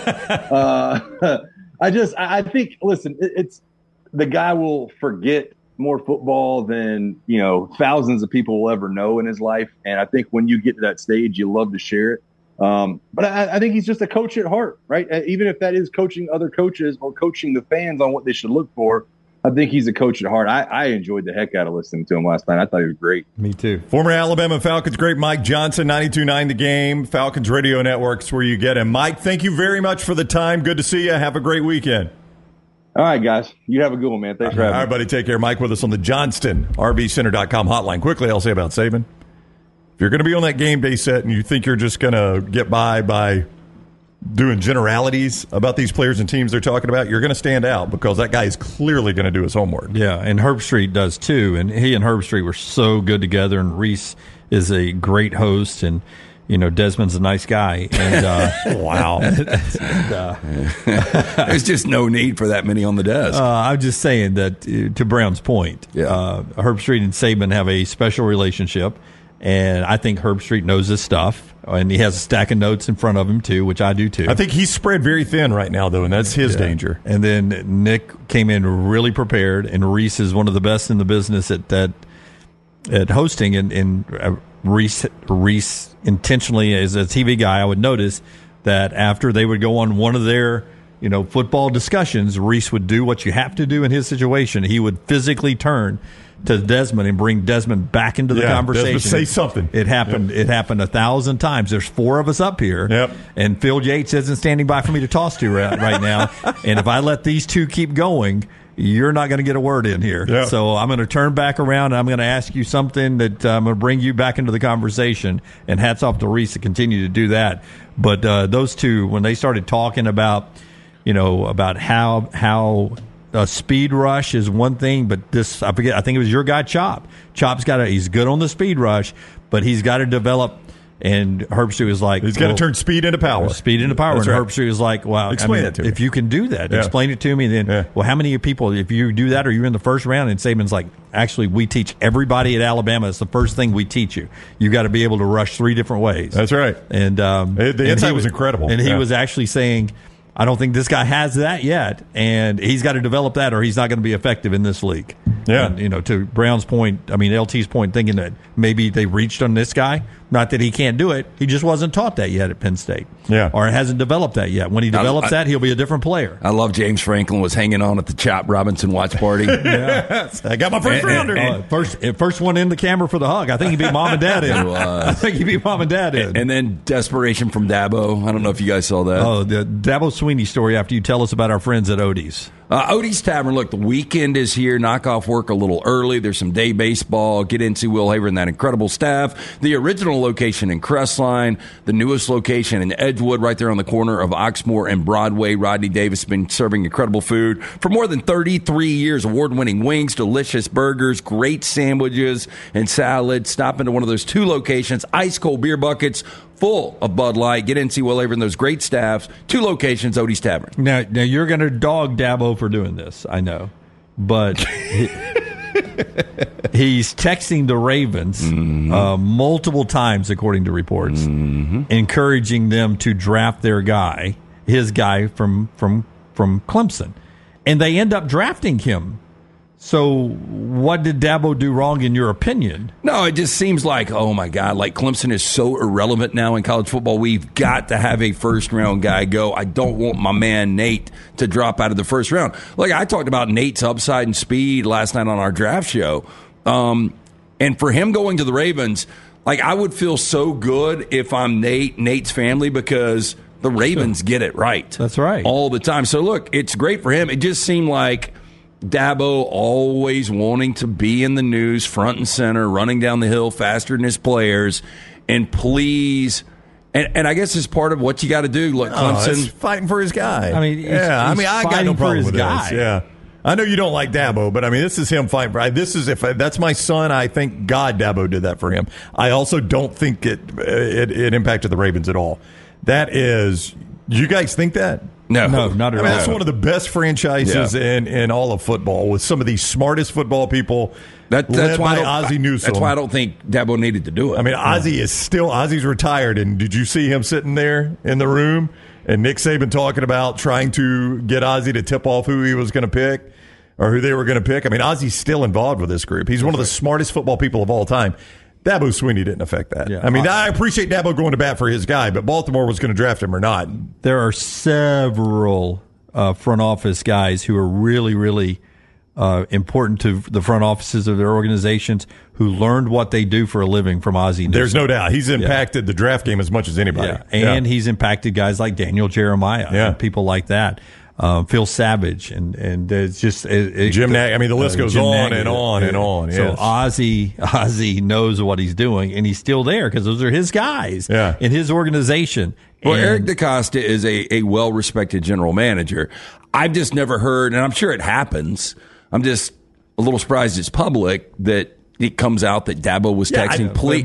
mean? I think, listen, it's the guy will forget more football than, thousands of people will ever know in his life. And I think when you get to that stage, you love to share it. But I think he's just a coach at heart, right? Even if that is coaching other coaches or coaching the fans on what they should look for, I think he's a coach at heart. I enjoyed the heck out of listening to him last night. I thought he was great. Me too. Former Alabama Falcons great Mike Johnson, 92.9 The Game, Falcons Radio Network's where you get him. Mike, thank you very much for the time. Good to see you. Have a great weekend. All right, guys. You have a good one, man. Thanks for having me. All right, buddy. Take care. Mike with us on the Johnston RVCenter.com hotline. Quickly, I'll say about Saban. If you're going to be on that game day set and you think you're just going to get by doing generalities about these players and teams they're talking about, you're going to stand out because that guy is clearly going to do his homework. Yeah, and Herbstreit does too. And he and Herbstreit were so good together, and Reese is a great host, and Desmond's a nice guy. And wow. There's just no need for that many on the desk. I'm just saying that to Brown's point, Herbstreit and Saban have a special relationship, and I think Herbstreit knows his stuff, and he has a stack of notes in front of him too, which I do too. I think he's spread very thin right now, though, and that's his danger. And then Nick came in really prepared, and Reese is one of the best in the business at hosting, and Reese intentionally, as a TV guy, I would notice that after they would go on one of their football discussions, Reese would do what you have to do in his situation. He would physically turn to Desmond and bring Desmond back into the conversation. Desmond, say something. It happened. Yep. It happened 1,000 times. There's 4 of us up here, and Phil Yates isn't standing by for me to toss to right now. And if I let these 2 keep going, you're not going to get a word in here. Yep. So I'm going to turn back around, and I'm going to ask you something that I'm going to bring you back into the conversation. And hats off to Reese to continue to do that. But those 2, when they started talking about, about how a speed rush is one thing, but this, I forget, I think it was your guy, Chop. Chop's he's good on the speed rush, but he's got to develop. And Herbstreit was like, he's got to turn speed into power. Speed into power. That's and right. Herbstreit was like, wow, explain that to me. If you can do that, explain it to me. Then, well, how many people, if you do that, or you're in the first round? And Saban's like, actually, we teach everybody at Alabama. It's the first thing we teach you. You got to be able to rush 3 different ways. That's right. And the insight was incredible. And he was actually saying, I don't think this guy has that yet, and he's got to develop that, or he's not going to be effective in this league. Yeah. And, to Brown's point, LT's point, thinking that maybe they reached on this guy. Not that he can't do it. He just wasn't taught that yet at Penn State. Yeah. Or hasn't developed that yet. When he develops that, he'll be a different player. I love James Franklin was hanging on at the Chop Robinson watch party. I got my first rounder. First one in the camera for the hug. I think he beat mom and dad in. I think he beat mom and dad in. And then desperation from Dabo. I don't know if you guys saw that. Oh, the Dabo Sweeney story after you tell us about our friends at Odie's. Odie's Tavern, look, the weekend is here. Knock off work a little early. There's some day baseball. Get into Will Haver and that incredible staff. The original location in Crestline, the newest location in Edgewood, right there on the corner of Oxmoor and Broadway. Rodney Davis has been serving incredible food for more than 33 years. Award-winning wings, delicious burgers, great sandwiches and salads. Stop into one of those 2 locations. Ice-cold beer buckets full of Bud Light. Get in, see Will Haver and those great staffs. 2 locations, Odie's Tavern. Now you're going to dog Dabo for doing this, I know. But he's texting the Ravens multiple times, according to reports, encouraging them to draft his guy from Clemson. And they end up drafting him. So what did Dabo do wrong in your opinion? No, it just seems like, oh my God, like Clemson is so irrelevant now in college football. We've got to have a first-round guy go. I don't want my man Nate to drop out of the first round. Like I talked about Nate's upside and speed last night on our draft show. And for him going to the Ravens, like I would feel so good if I'm Nate's family, because the Ravens get it right. That's right. All the time. So look, it's great for him. It just seemed like Dabo always wanting to be in the news, front and center, running down the hill faster than his players. And please, and I guess it's part of what you got to do. Look, Clemson fighting for his guy. I mean, I got no problem with guy. this. Yeah, I know you don't like Dabo, but I mean, this is him fighting for. If that's my son, I thank God Dabo did that for him. I also don't think it impacted the Ravens at all. That is, you guys think that? No, not at all. That's one of the best franchises in all of football, with some of the smartest football people. That's why Ozzie Newsome. That's why I don't think Dabo needed to do it. I mean, Ozzie's retired, and did you see him sitting there in the room and Nick Saban talking about trying to get Ozzie to tip off who he was going to pick or who they were going to pick? I mean, Ozzie's still involved with this group. He's one of the smartest football people of all time. Dabo Sweeney didn't affect that. Yeah. I mean, I appreciate Dabo going to bat for his guy, but Baltimore was going to draft him or not. There are several front office guys who are really, really important to the front offices of their organizations who learned what they do for a living from Ozzie Newsome. There's no doubt. He's impacted the draft game as much as anybody. Yeah. And he's impacted guys like Daniel Jeremiah and people like that. Phil Savage and it's just Jim Nagy. I mean, the list goes on and on and on. So Ozzie knows what he's doing, and he's still there because those are his guys in his organization. Well, Eric DeCosta is a well-respected general manager. I've just never heard, and I'm sure it happens. I'm just a little surprised it's public that it comes out that Dabo was texting. Please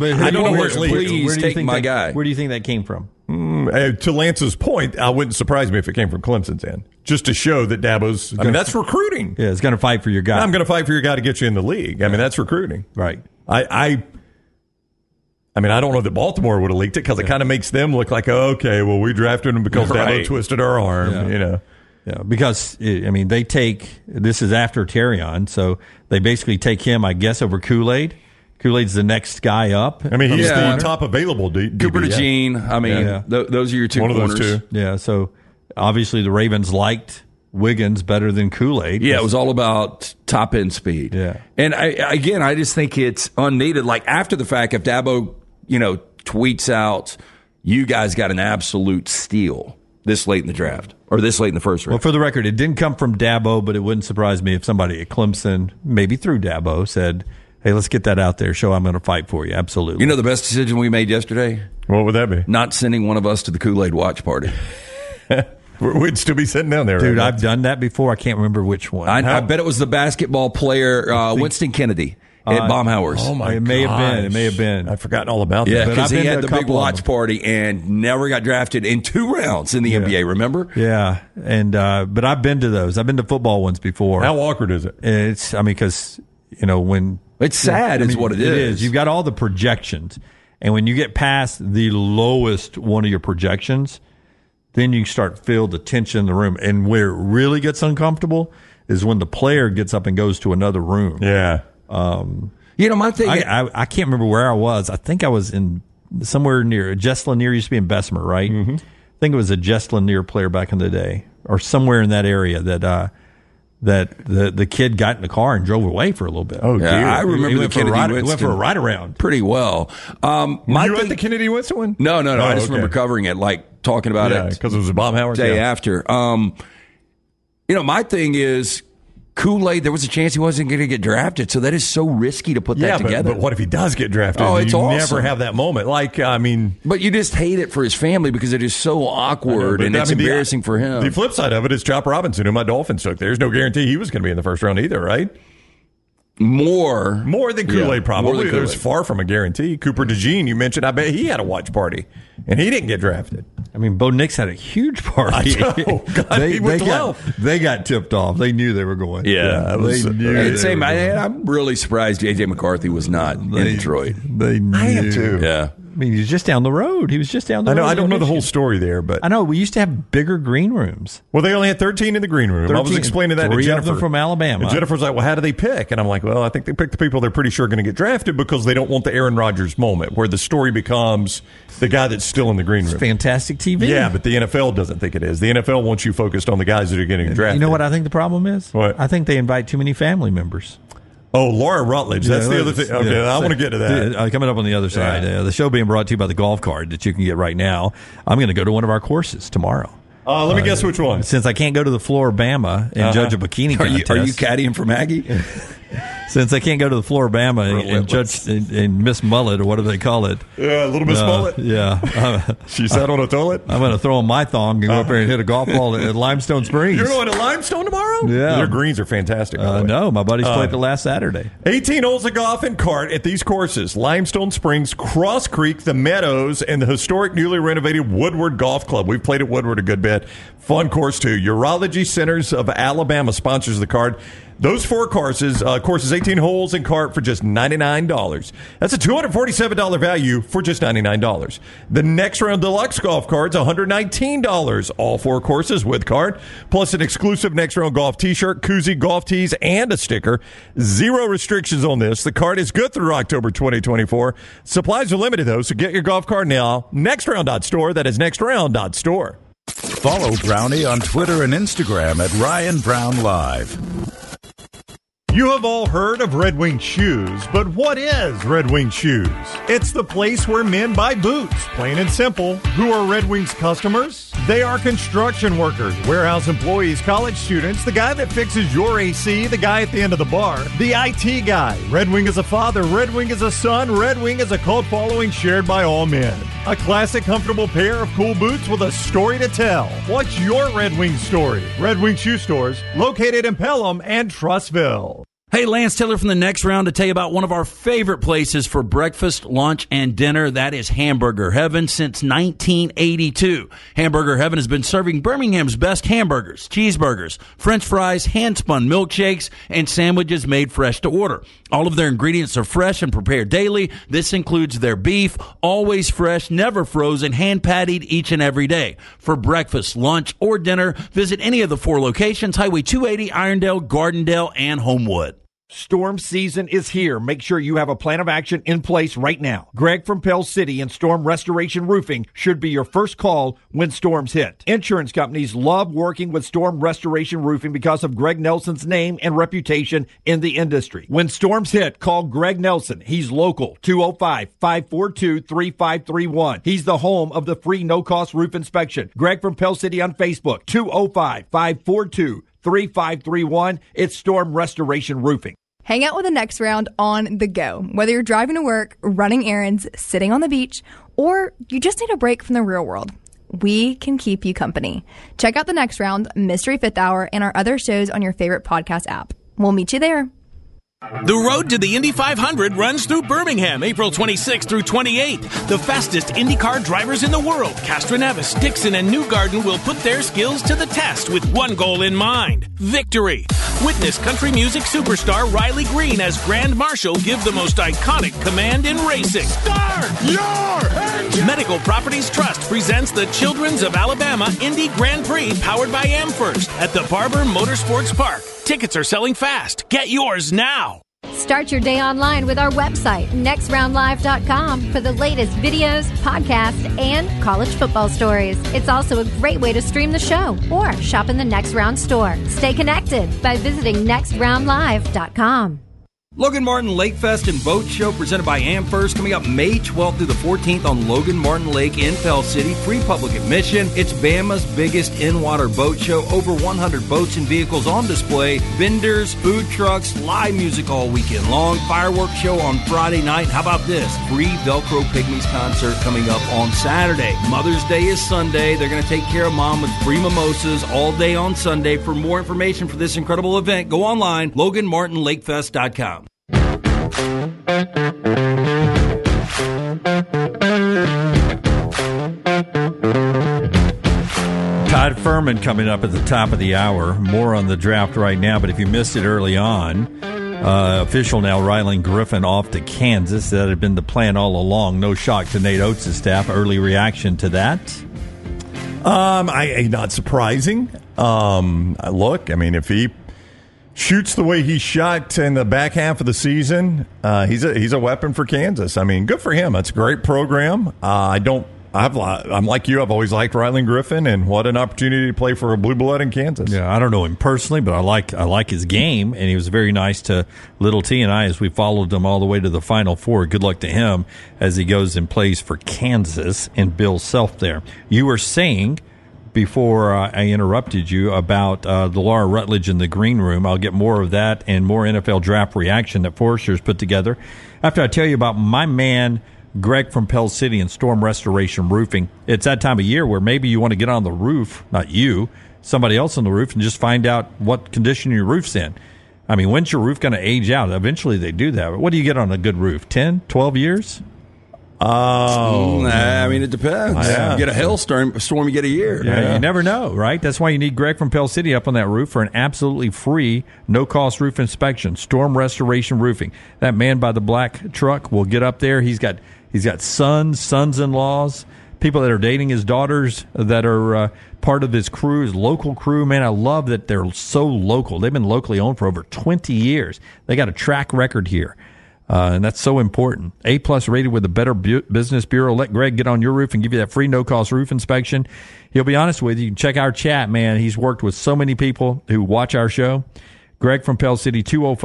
take my guy. Where do you think that came from? To Lance's point, I wouldn't surprise me if it came from Clemson's end, just to show that Dabo's. I mean, that's recruiting. Yeah, it's going to fight for your guy. I'm going to fight for your guy to get you in the league. I mean, that's recruiting, right? I mean, I don't know that Baltimore would have leaked it because it kind of makes them look like, okay, well, we drafted him because Dabo twisted our arm, you know. Yeah, because, I mean, this is after Terrion, so they basically take him, I guess, over Kool-Aid. Kool-Aid's the next guy up. I mean, he's the top available DB. Cooper DeJean. I mean, those are your two corners. Those two. Yeah, so obviously the Ravens liked Wiggins better than Kool-Aid. Yeah, it was all about top end speed. Yeah. And I just think it's unneeded. Like after the fact, if Dabo, tweets out, you guys got an absolute steal this late in the draft or this late in the first round. Well, for the record, it didn't come from Dabo, but it wouldn't surprise me if somebody at Clemson, maybe through Dabo, said, hey, let's get that out there. Show I'm going to fight for you. Absolutely. You know the best decision we made yesterday? What would that be? Not sending one of us to the Kool-Aid watch party. We'd still be sitting down there. Dude, right? I've done that before. I can't remember which one. I bet it was the basketball player Winston Kennedy at Baumhauer's. Oh, my It may have been. It may have been. I've forgotten all about that. Yeah, But because I've he been had to the a big couple of watch them. party and never got drafted in 2 rounds in the NBA, remember? Yeah. And, but I've been to those. I've been to football ones before. How awkward is it? Because, when. It's sad is what it is. You've got all the projections. And when you get past the lowest one of your projections, then you start to feel the tension in the room. And where it really gets uncomfortable is when the player gets up and goes to another room. Yeah. My thing. I can't remember where I was. I think I was in somewhere near Jess Lanier used to be in Bessemer, right? Mm-hmm. I think it was a Jess Lanier player back in the day, or somewhere in that area that the kid got in the car and drove away for a little bit. Oh, dear. I remember He the went for a Kennedy ride- Winston. went for a ride around pretty well. Were you at the Kennedy Winston one? No. Oh, I just okay. remember covering it, like talking about it because it was a Baumhauer day after. My thing is Kool-Aid. There was a chance he wasn't going to get drafted, so that is so risky to put that together. But what if he does get drafted? Oh, it's you awesome. never have that moment. But you just hate it for his family because it is so awkward and it's embarrassing for him. The flip side of it is Chop Robinson, who my Dolphins took. There's no guarantee he was going to be in the first round either, right? More than Kool-Aid, probably. There's far from a guarantee. Cooper DeJean, you mentioned, I bet he had a watch party, and he didn't get drafted. I mean, Bo Nix had a huge party. I know. God, he went 12. They got tipped off. They knew they were going. Yeah, they knew. I'm really surprised J.J. McCarthy was not in Detroit. They knew. I am too. Yeah. I mean, he was just down the road. He was just down the road. I don't know the whole story there, but I know we used to have bigger green rooms. Well, they only had 13 in the green room. I was explaining that to Jennifer. 3 of them from Alabama. And Jennifer's like, well, how do they pick? And I'm like, well, I think they pick the people they're pretty sure are going to get drafted because they don't want the Aaron Rodgers moment where the story becomes the guy that's still in the green room. It's fantastic TV. Yeah, but the NFL doesn't think it is. The NFL wants you focused on the guys that are getting drafted. You know what I think the problem is? What? I think they invite too many family members. Oh, Laura Rutledge. That's the other thing. Okay, I want to get to that. Coming up on the other side, the show being brought to you by the golf card that you can get right now. I'm going to go to one of our courses tomorrow. Let me guess which one. Since I can't go to the Floribama and judge a bikini contest. Are you caddying for Maggie? Since I can't go to the Floribama and judge and Miss Mullet or whatever they call it. Yeah, Little Miss Mullet. Yeah. She sat on a toilet. I'm going to throw on my thong and go up there and hit a golf ball at Limestone Springs. You're going to Limestone tomorrow? Yeah. Their greens are fantastic. By the way. No, my buddies played it last Saturday. 18 holes of golf and cart at these courses: Limestone Springs, Cross Creek, the Meadows, and the historic newly renovated Woodward Golf Club. We've played at Woodward a good bit. Fun course, too. Urology Centers of Alabama sponsors the card. Those 4 courses, 18 holes and cart for just $99. That's a $247 value for just $99. The next round deluxe golf cards, $119. All 4 courses with cart, plus an exclusive next round golf t-shirt, koozie, golf tees, and a sticker. 0 restrictions on this. The card is good through October 2024. Supplies are limited, though, so get your golf card now. Nextround.store. That is nextround.store. Follow Brownie on Twitter and Instagram at Ryan Brown Live. You have all heard of Red Wing Shoes, but what is Red Wing Shoes? It's the place where men buy boots, plain and simple. Who are Red Wing's customers? They are construction workers, warehouse employees, college students, the guy that fixes your AC, the guy at the end of the bar, the IT guy. Red Wing is a father, Red Wing is a son, Red Wing is a cult following shared by all men. A classic, comfortable pair of cool boots with a story to tell. What's your Red Wing story? Red Wing Shoe Stores, located in Pelham and Trussville. Hey, Lance Taylor from the Next Round to tell you about one of our favorite places for breakfast, lunch, and dinner. That is Hamburger Heaven since 1982. Hamburger Heaven has been serving Birmingham's best hamburgers, cheeseburgers, French fries, hand-spun milkshakes, and sandwiches made fresh to order. All of their ingredients are fresh and prepared daily. This includes their beef, always fresh, never frozen, hand-pattied each and every day. For breakfast, lunch, or dinner, visit any of the 4 locations, Highway 280, Irondale, Gardendale, and Homewood. Storm season is here. Make sure you have a plan of action in place right now. Greg from Pell City and Storm Restoration Roofing should be your first call when storms hit. Insurance companies love working with Storm Restoration Roofing because of Greg Nelson's name and reputation in the industry. When storms hit, call Greg Nelson. He's local, 205-542-3531. He's the home of the free no-cost roof inspection. Greg from Pell City on Facebook, 205-542-3531. It's Storm Restoration Roofing. Hang out with the Next Round on the go. Whether you're driving to work, running errands, sitting on the beach, or you just need a break from the real world, we can keep you company. Check out the Next Round, Mystery Fifth Hour, and our other shows on your favorite podcast app. We'll meet you there. The road to the Indy 500 runs through Birmingham, April 26th through 28th. The fastest IndyCar drivers in the world, Castroneves, Dixon, and Newgarden, will put their skills to the test with one goal in mind: victory. Witness country music superstar Riley Green as Grand Marshal give the most iconic command in racing. Start your engine! Medical Properties Trust presents the Children's of Alabama Indy Grand Prix powered by AmFirst at the Barber Motorsports Park. Tickets are selling fast. Get yours now. Start your day online with our website, nextroundlive.com, for the latest videos, podcasts, and college football stories. It's also a great way to stream the show or shop in the Next Round store. Stay connected by visiting nextroundlive.com. Logan Martin Lake Fest and Boat Show presented by AmFirst coming up May 12th through the 14th on Logan Martin Lake in Pell City. Free public admission. It's Bama's biggest in-water boat show. Over 100 boats and vehicles on display. Vendors, food trucks, live music all weekend long. Fireworks show on Friday night. How about this? Free Velcro Pygmies concert coming up on Saturday. Mother's Day is Sunday. They're going to take care of mom with free mimosas all day on Sunday. For more information for this incredible event, go online, LoganMartinLakeFest.com. Todd Furman coming up at the top of the hour. More on the draft right now, but if you missed it early on, official now, Rylan Griffin off to Kansas. That had been the plan all along. No shock to Nate Oates' staff. Early reaction to that? Not surprising. Look, I mean, if he shoots the way he shot in the back half of the season, he's a weapon for Kansas. I mean, good for him. It's a great program. I'm like you. I've always liked Rylan Griffin, and what an opportunity to play for a blue blood in Kansas. Yeah, I don't know him personally, but I like his game, and he was very nice to Little T and I as we followed him all the way to the Final Four. Good luck to him as he goes and plays for Kansas and Bill Self there. You were saying before I interrupted you about the Laura Rutledge in the green room. I'll get more of that and more NFL draft reaction that Forrester's put together after I tell you about my man Greg from Pell City and Storm Restoration Roofing. It's that time of year where maybe you want to get on the roof, not you, somebody else on the roof, and just find out what condition your roof's in. I mean, when's your roof going to age out? Eventually they do that. What do you get on a good roof? 10, 12 years? Oh, I mean, it depends. Yeah. You get a hailstorm, you get a year. Yeah, you never know, right? That's why you need Greg from Pell City up on that roof for an absolutely free, no-cost roof inspection. Storm Restoration Roofing. That man by the black truck will get up there. He's got sons-in-laws, people that are dating his daughters that are part of his crew, his local crew. Man, I love that they're so local. They've been locally owned for over 20 years. They got a track record here. And that's so important. A-plus rated with the Better Business Bureau. Let Greg get on your roof and give you that free no-cost roof inspection. He'll be honest with you. You can check our chat, man. He's worked with so many people who watch our show. Greg from Pell City,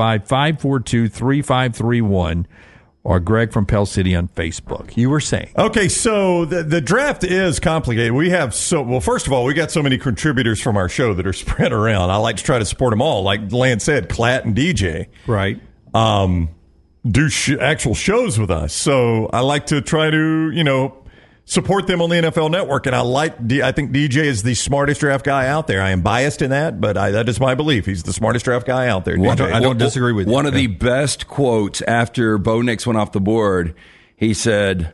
205-542-3531. Or Greg from Pell City on Facebook. You were saying. Okay, so the draft is complicated. We have first of all, we got so many contributors from our show that are spread around. I like to try to support them all. Like Lance said, Klatt and DJ. Right. Do actual shows with us. So I like to try to, support them on the NFL Network. And I think DJ is the smartest draft guy out there. I am biased in that, but that is my belief. He's the smartest draft guy out there. I don't disagree with you. One of the best quotes after Bo Nix went off the board, he said,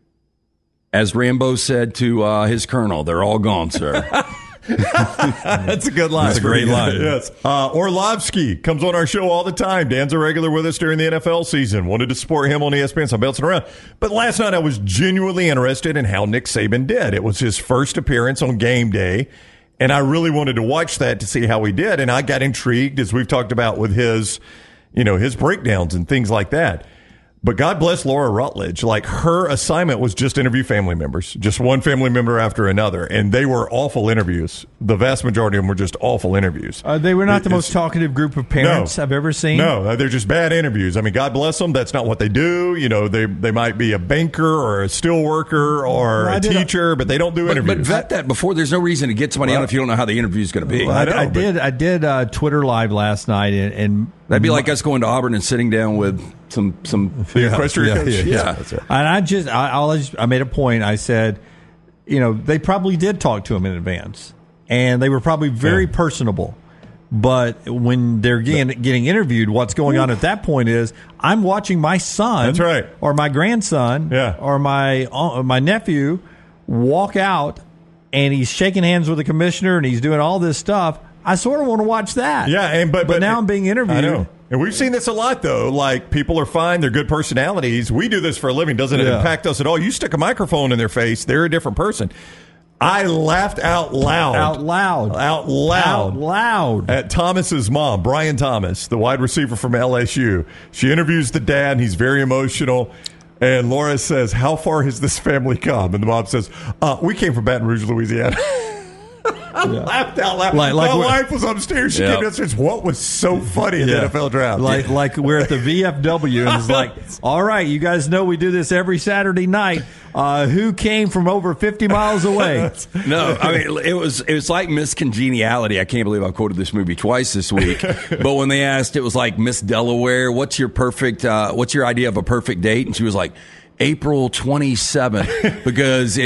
as Rambo said to his colonel, they're all gone, sir. That's a good line. That's a great line. Yes. Orlovsky comes on our show all the time. Dan's a regular with us during the NFL season. Wanted to support him on ESPN, so I'm bouncing around. But last night I was genuinely interested in how Nick Saban did. It was his first appearance on game day, and I really wanted to watch that to see how he did. And I got intrigued, as we've talked about, with his his breakdowns and things like that. But God bless Laura Rutledge. Like, her assignment was just interview family members, just one family member after another. And they were awful interviews. The vast majority of them were just awful interviews. They were not the most talkative group of parents I've ever seen. No, they're just bad interviews. I mean, God bless them. That's not what they do. They might be a banker or a steel worker or a teacher, but they don't do interviews. But vet that before. There's no reason to get somebody on if you don't know how the interview is going to be. I did Twitter Live last night, and that'd be like us going to Auburn and sitting down with some equestrian coach. Yeah. That's right. And I made a point. I said, they probably did talk to him in advance, and they were probably very personable. But when they're getting interviewed, what's going on at that point is I'm watching my son, that's right, or my grandson, or my nephew walk out, and he's shaking hands with the commissioner, and he's doing all this stuff. I sort of want to watch that. Yeah, but now I'm being interviewed. I know. And we've seen this a lot, though. Like, people are fine. They're good personalities. We do this for a living. Doesn't it impact us at all? You stick a microphone in their face, they're a different person. I laughed out loud at Thomas's mom, Brian Thomas, the wide receiver from LSU. She interviews the dad, and he's very emotional. And Laura says, "How far has this family come?" And the mom says, "We came from Baton Rouge, Louisiana." I laughed out loud. My wife was upstairs. She came downstairs. What was so funny in the NFL draft? Like we're at the VFW, and it's like, all right, you guys know we do this every Saturday night. Who came from over 50 miles away? No, I mean, it was like Miss Congeniality. I can't believe I quoted this movie twice this week. But when they asked, it was like Miss Delaware, what's your idea of a perfect date? And she was like, April 27th, because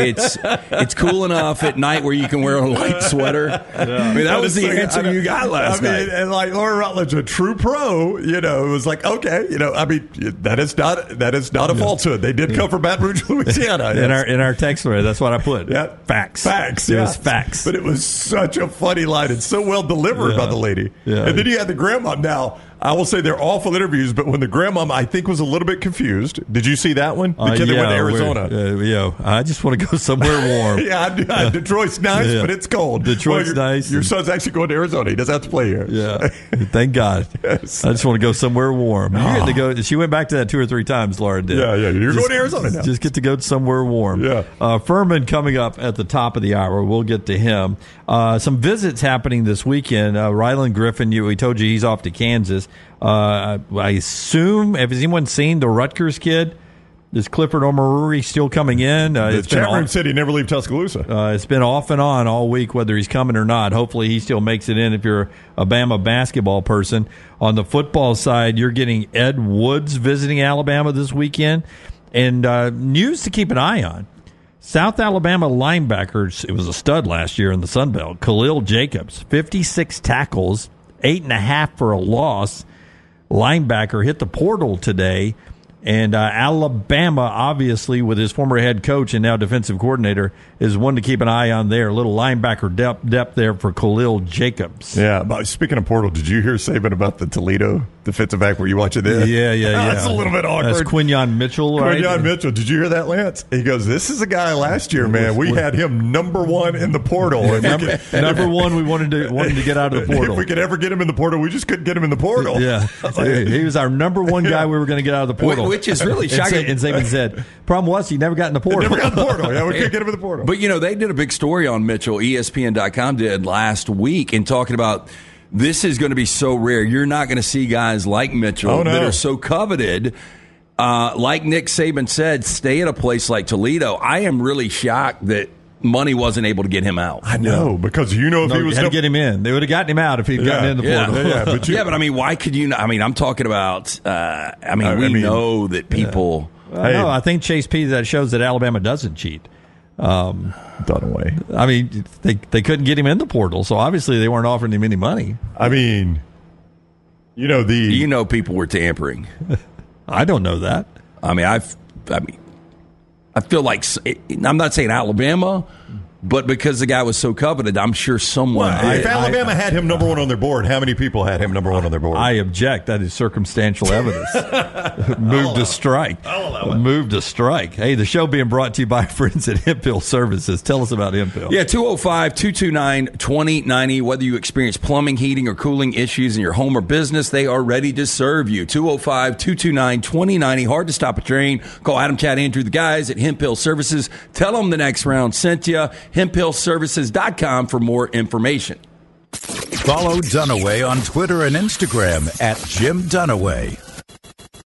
it's cool enough at night where you can wear a light sweater. I mean, that was the answer you got last night. And like Laura Rutledge, a true pro, it was like, okay, I mean, that is not a falsehood. They did come from Baton Rouge, Louisiana. In our text thread, that's what I put. Yeah, facts. It was facts. But it was such a funny line and so well delivered by the lady. Yeah. And then you had the grandma. Now, I will say they're awful interviews, but when the grandmom, I think, was a little bit confused. Did you see that one? The kid that went to Arizona. I just want to go somewhere warm. Detroit's nice, but it's cold. Detroit's nice. Your son's actually going to Arizona. He doesn't have to play here. Yeah, thank God. Yes. I just want to go somewhere warm. You're getting to go. She went back to that 2 or 3 times, Laura did. Yeah. You're going to Arizona now. Just get to go somewhere warm. Yeah. Furman coming up at the top of the hour. We'll get to him. Some visits happening this weekend. Rylan Griffin, we told you he's off to Kansas. I assume, has anyone seen the Rutgers kid? Is Clifford Omaruri still coming in? The chat room said he never leave Tuscaloosa. It's been off and on all week whether he's coming or not. Hopefully he still makes it in if you're a Bama basketball person. On the football side, you're getting Ed Woods visiting Alabama this weekend. And news to keep an eye on. South Alabama linebackers, it was a stud last year in the Sun Belt. Khalil Jacobs, 56 tackles, 8.5 for a loss. Linebacker hit the portal today. And Alabama, obviously, with his former head coach and now defensive coordinator, is one to keep an eye on there. A little linebacker depth there for Khalil Jacobs. Yeah, but speaking of portal, did you hear Saban about the Toledo defensive back? Were you watching this? Yeah. That's a little bit awkward. That's Quinyon Mitchell, right? Quinyon Mitchell. Did you hear that, Lance? He goes, this is a guy last year, man. We had him number 1 in the portal. Number 1, we wanted to get out of the portal. If we could ever get him in the portal, we just couldn't get him in the portal. Yeah. He was our number 1 guy we were going to get out of the portal. Which is really shocking. And Saban said, problem was he never got in the portal. Never got in the portal. Yeah, we couldn't get him in the portal. But, they did a big story on Mitchell, ESPN.com did last week, and talking about this is going to be so rare. You're not going to see guys like Mitchell that are so coveted. Like Nick Saban said, stay at a place like Toledo. I am really shocked that money wasn't able to get him out. I know, because if he was had to get him in. They would have gotten him out if he'd gotten in the portal. But I mean, why could you not? I mean, I'm talking about, we know that people. No, I think Chase P, that shows that Alabama doesn't cheat. Done away. I mean, they couldn't get him in the portal, so obviously they weren't offering him any money. I mean, people were tampering. I don't know that. I feel like, I'm not saying Alabama, But because the guy was so coveted, I'm sure someone did. If Alabama had him number one on their board, how many people had him number one on their board? I object. That is circumstantial evidence. Move to strike. Move to strike. Hey, the show being brought to you by friends at Hemp Hill Services. Tell us about Hemp Hill. Yeah, 205-229-2090. Whether you experience plumbing, heating, or cooling issues in your home or business, they are ready to serve you. 205-229-2090. Hard to stop a train. Call Adam, Chad, Andrew, the guys at Hemp Hill Services. Tell them the next round sent you. HempHillServices.com for more information. Follow Dunaway on Twitter and Instagram at Jim Dunaway.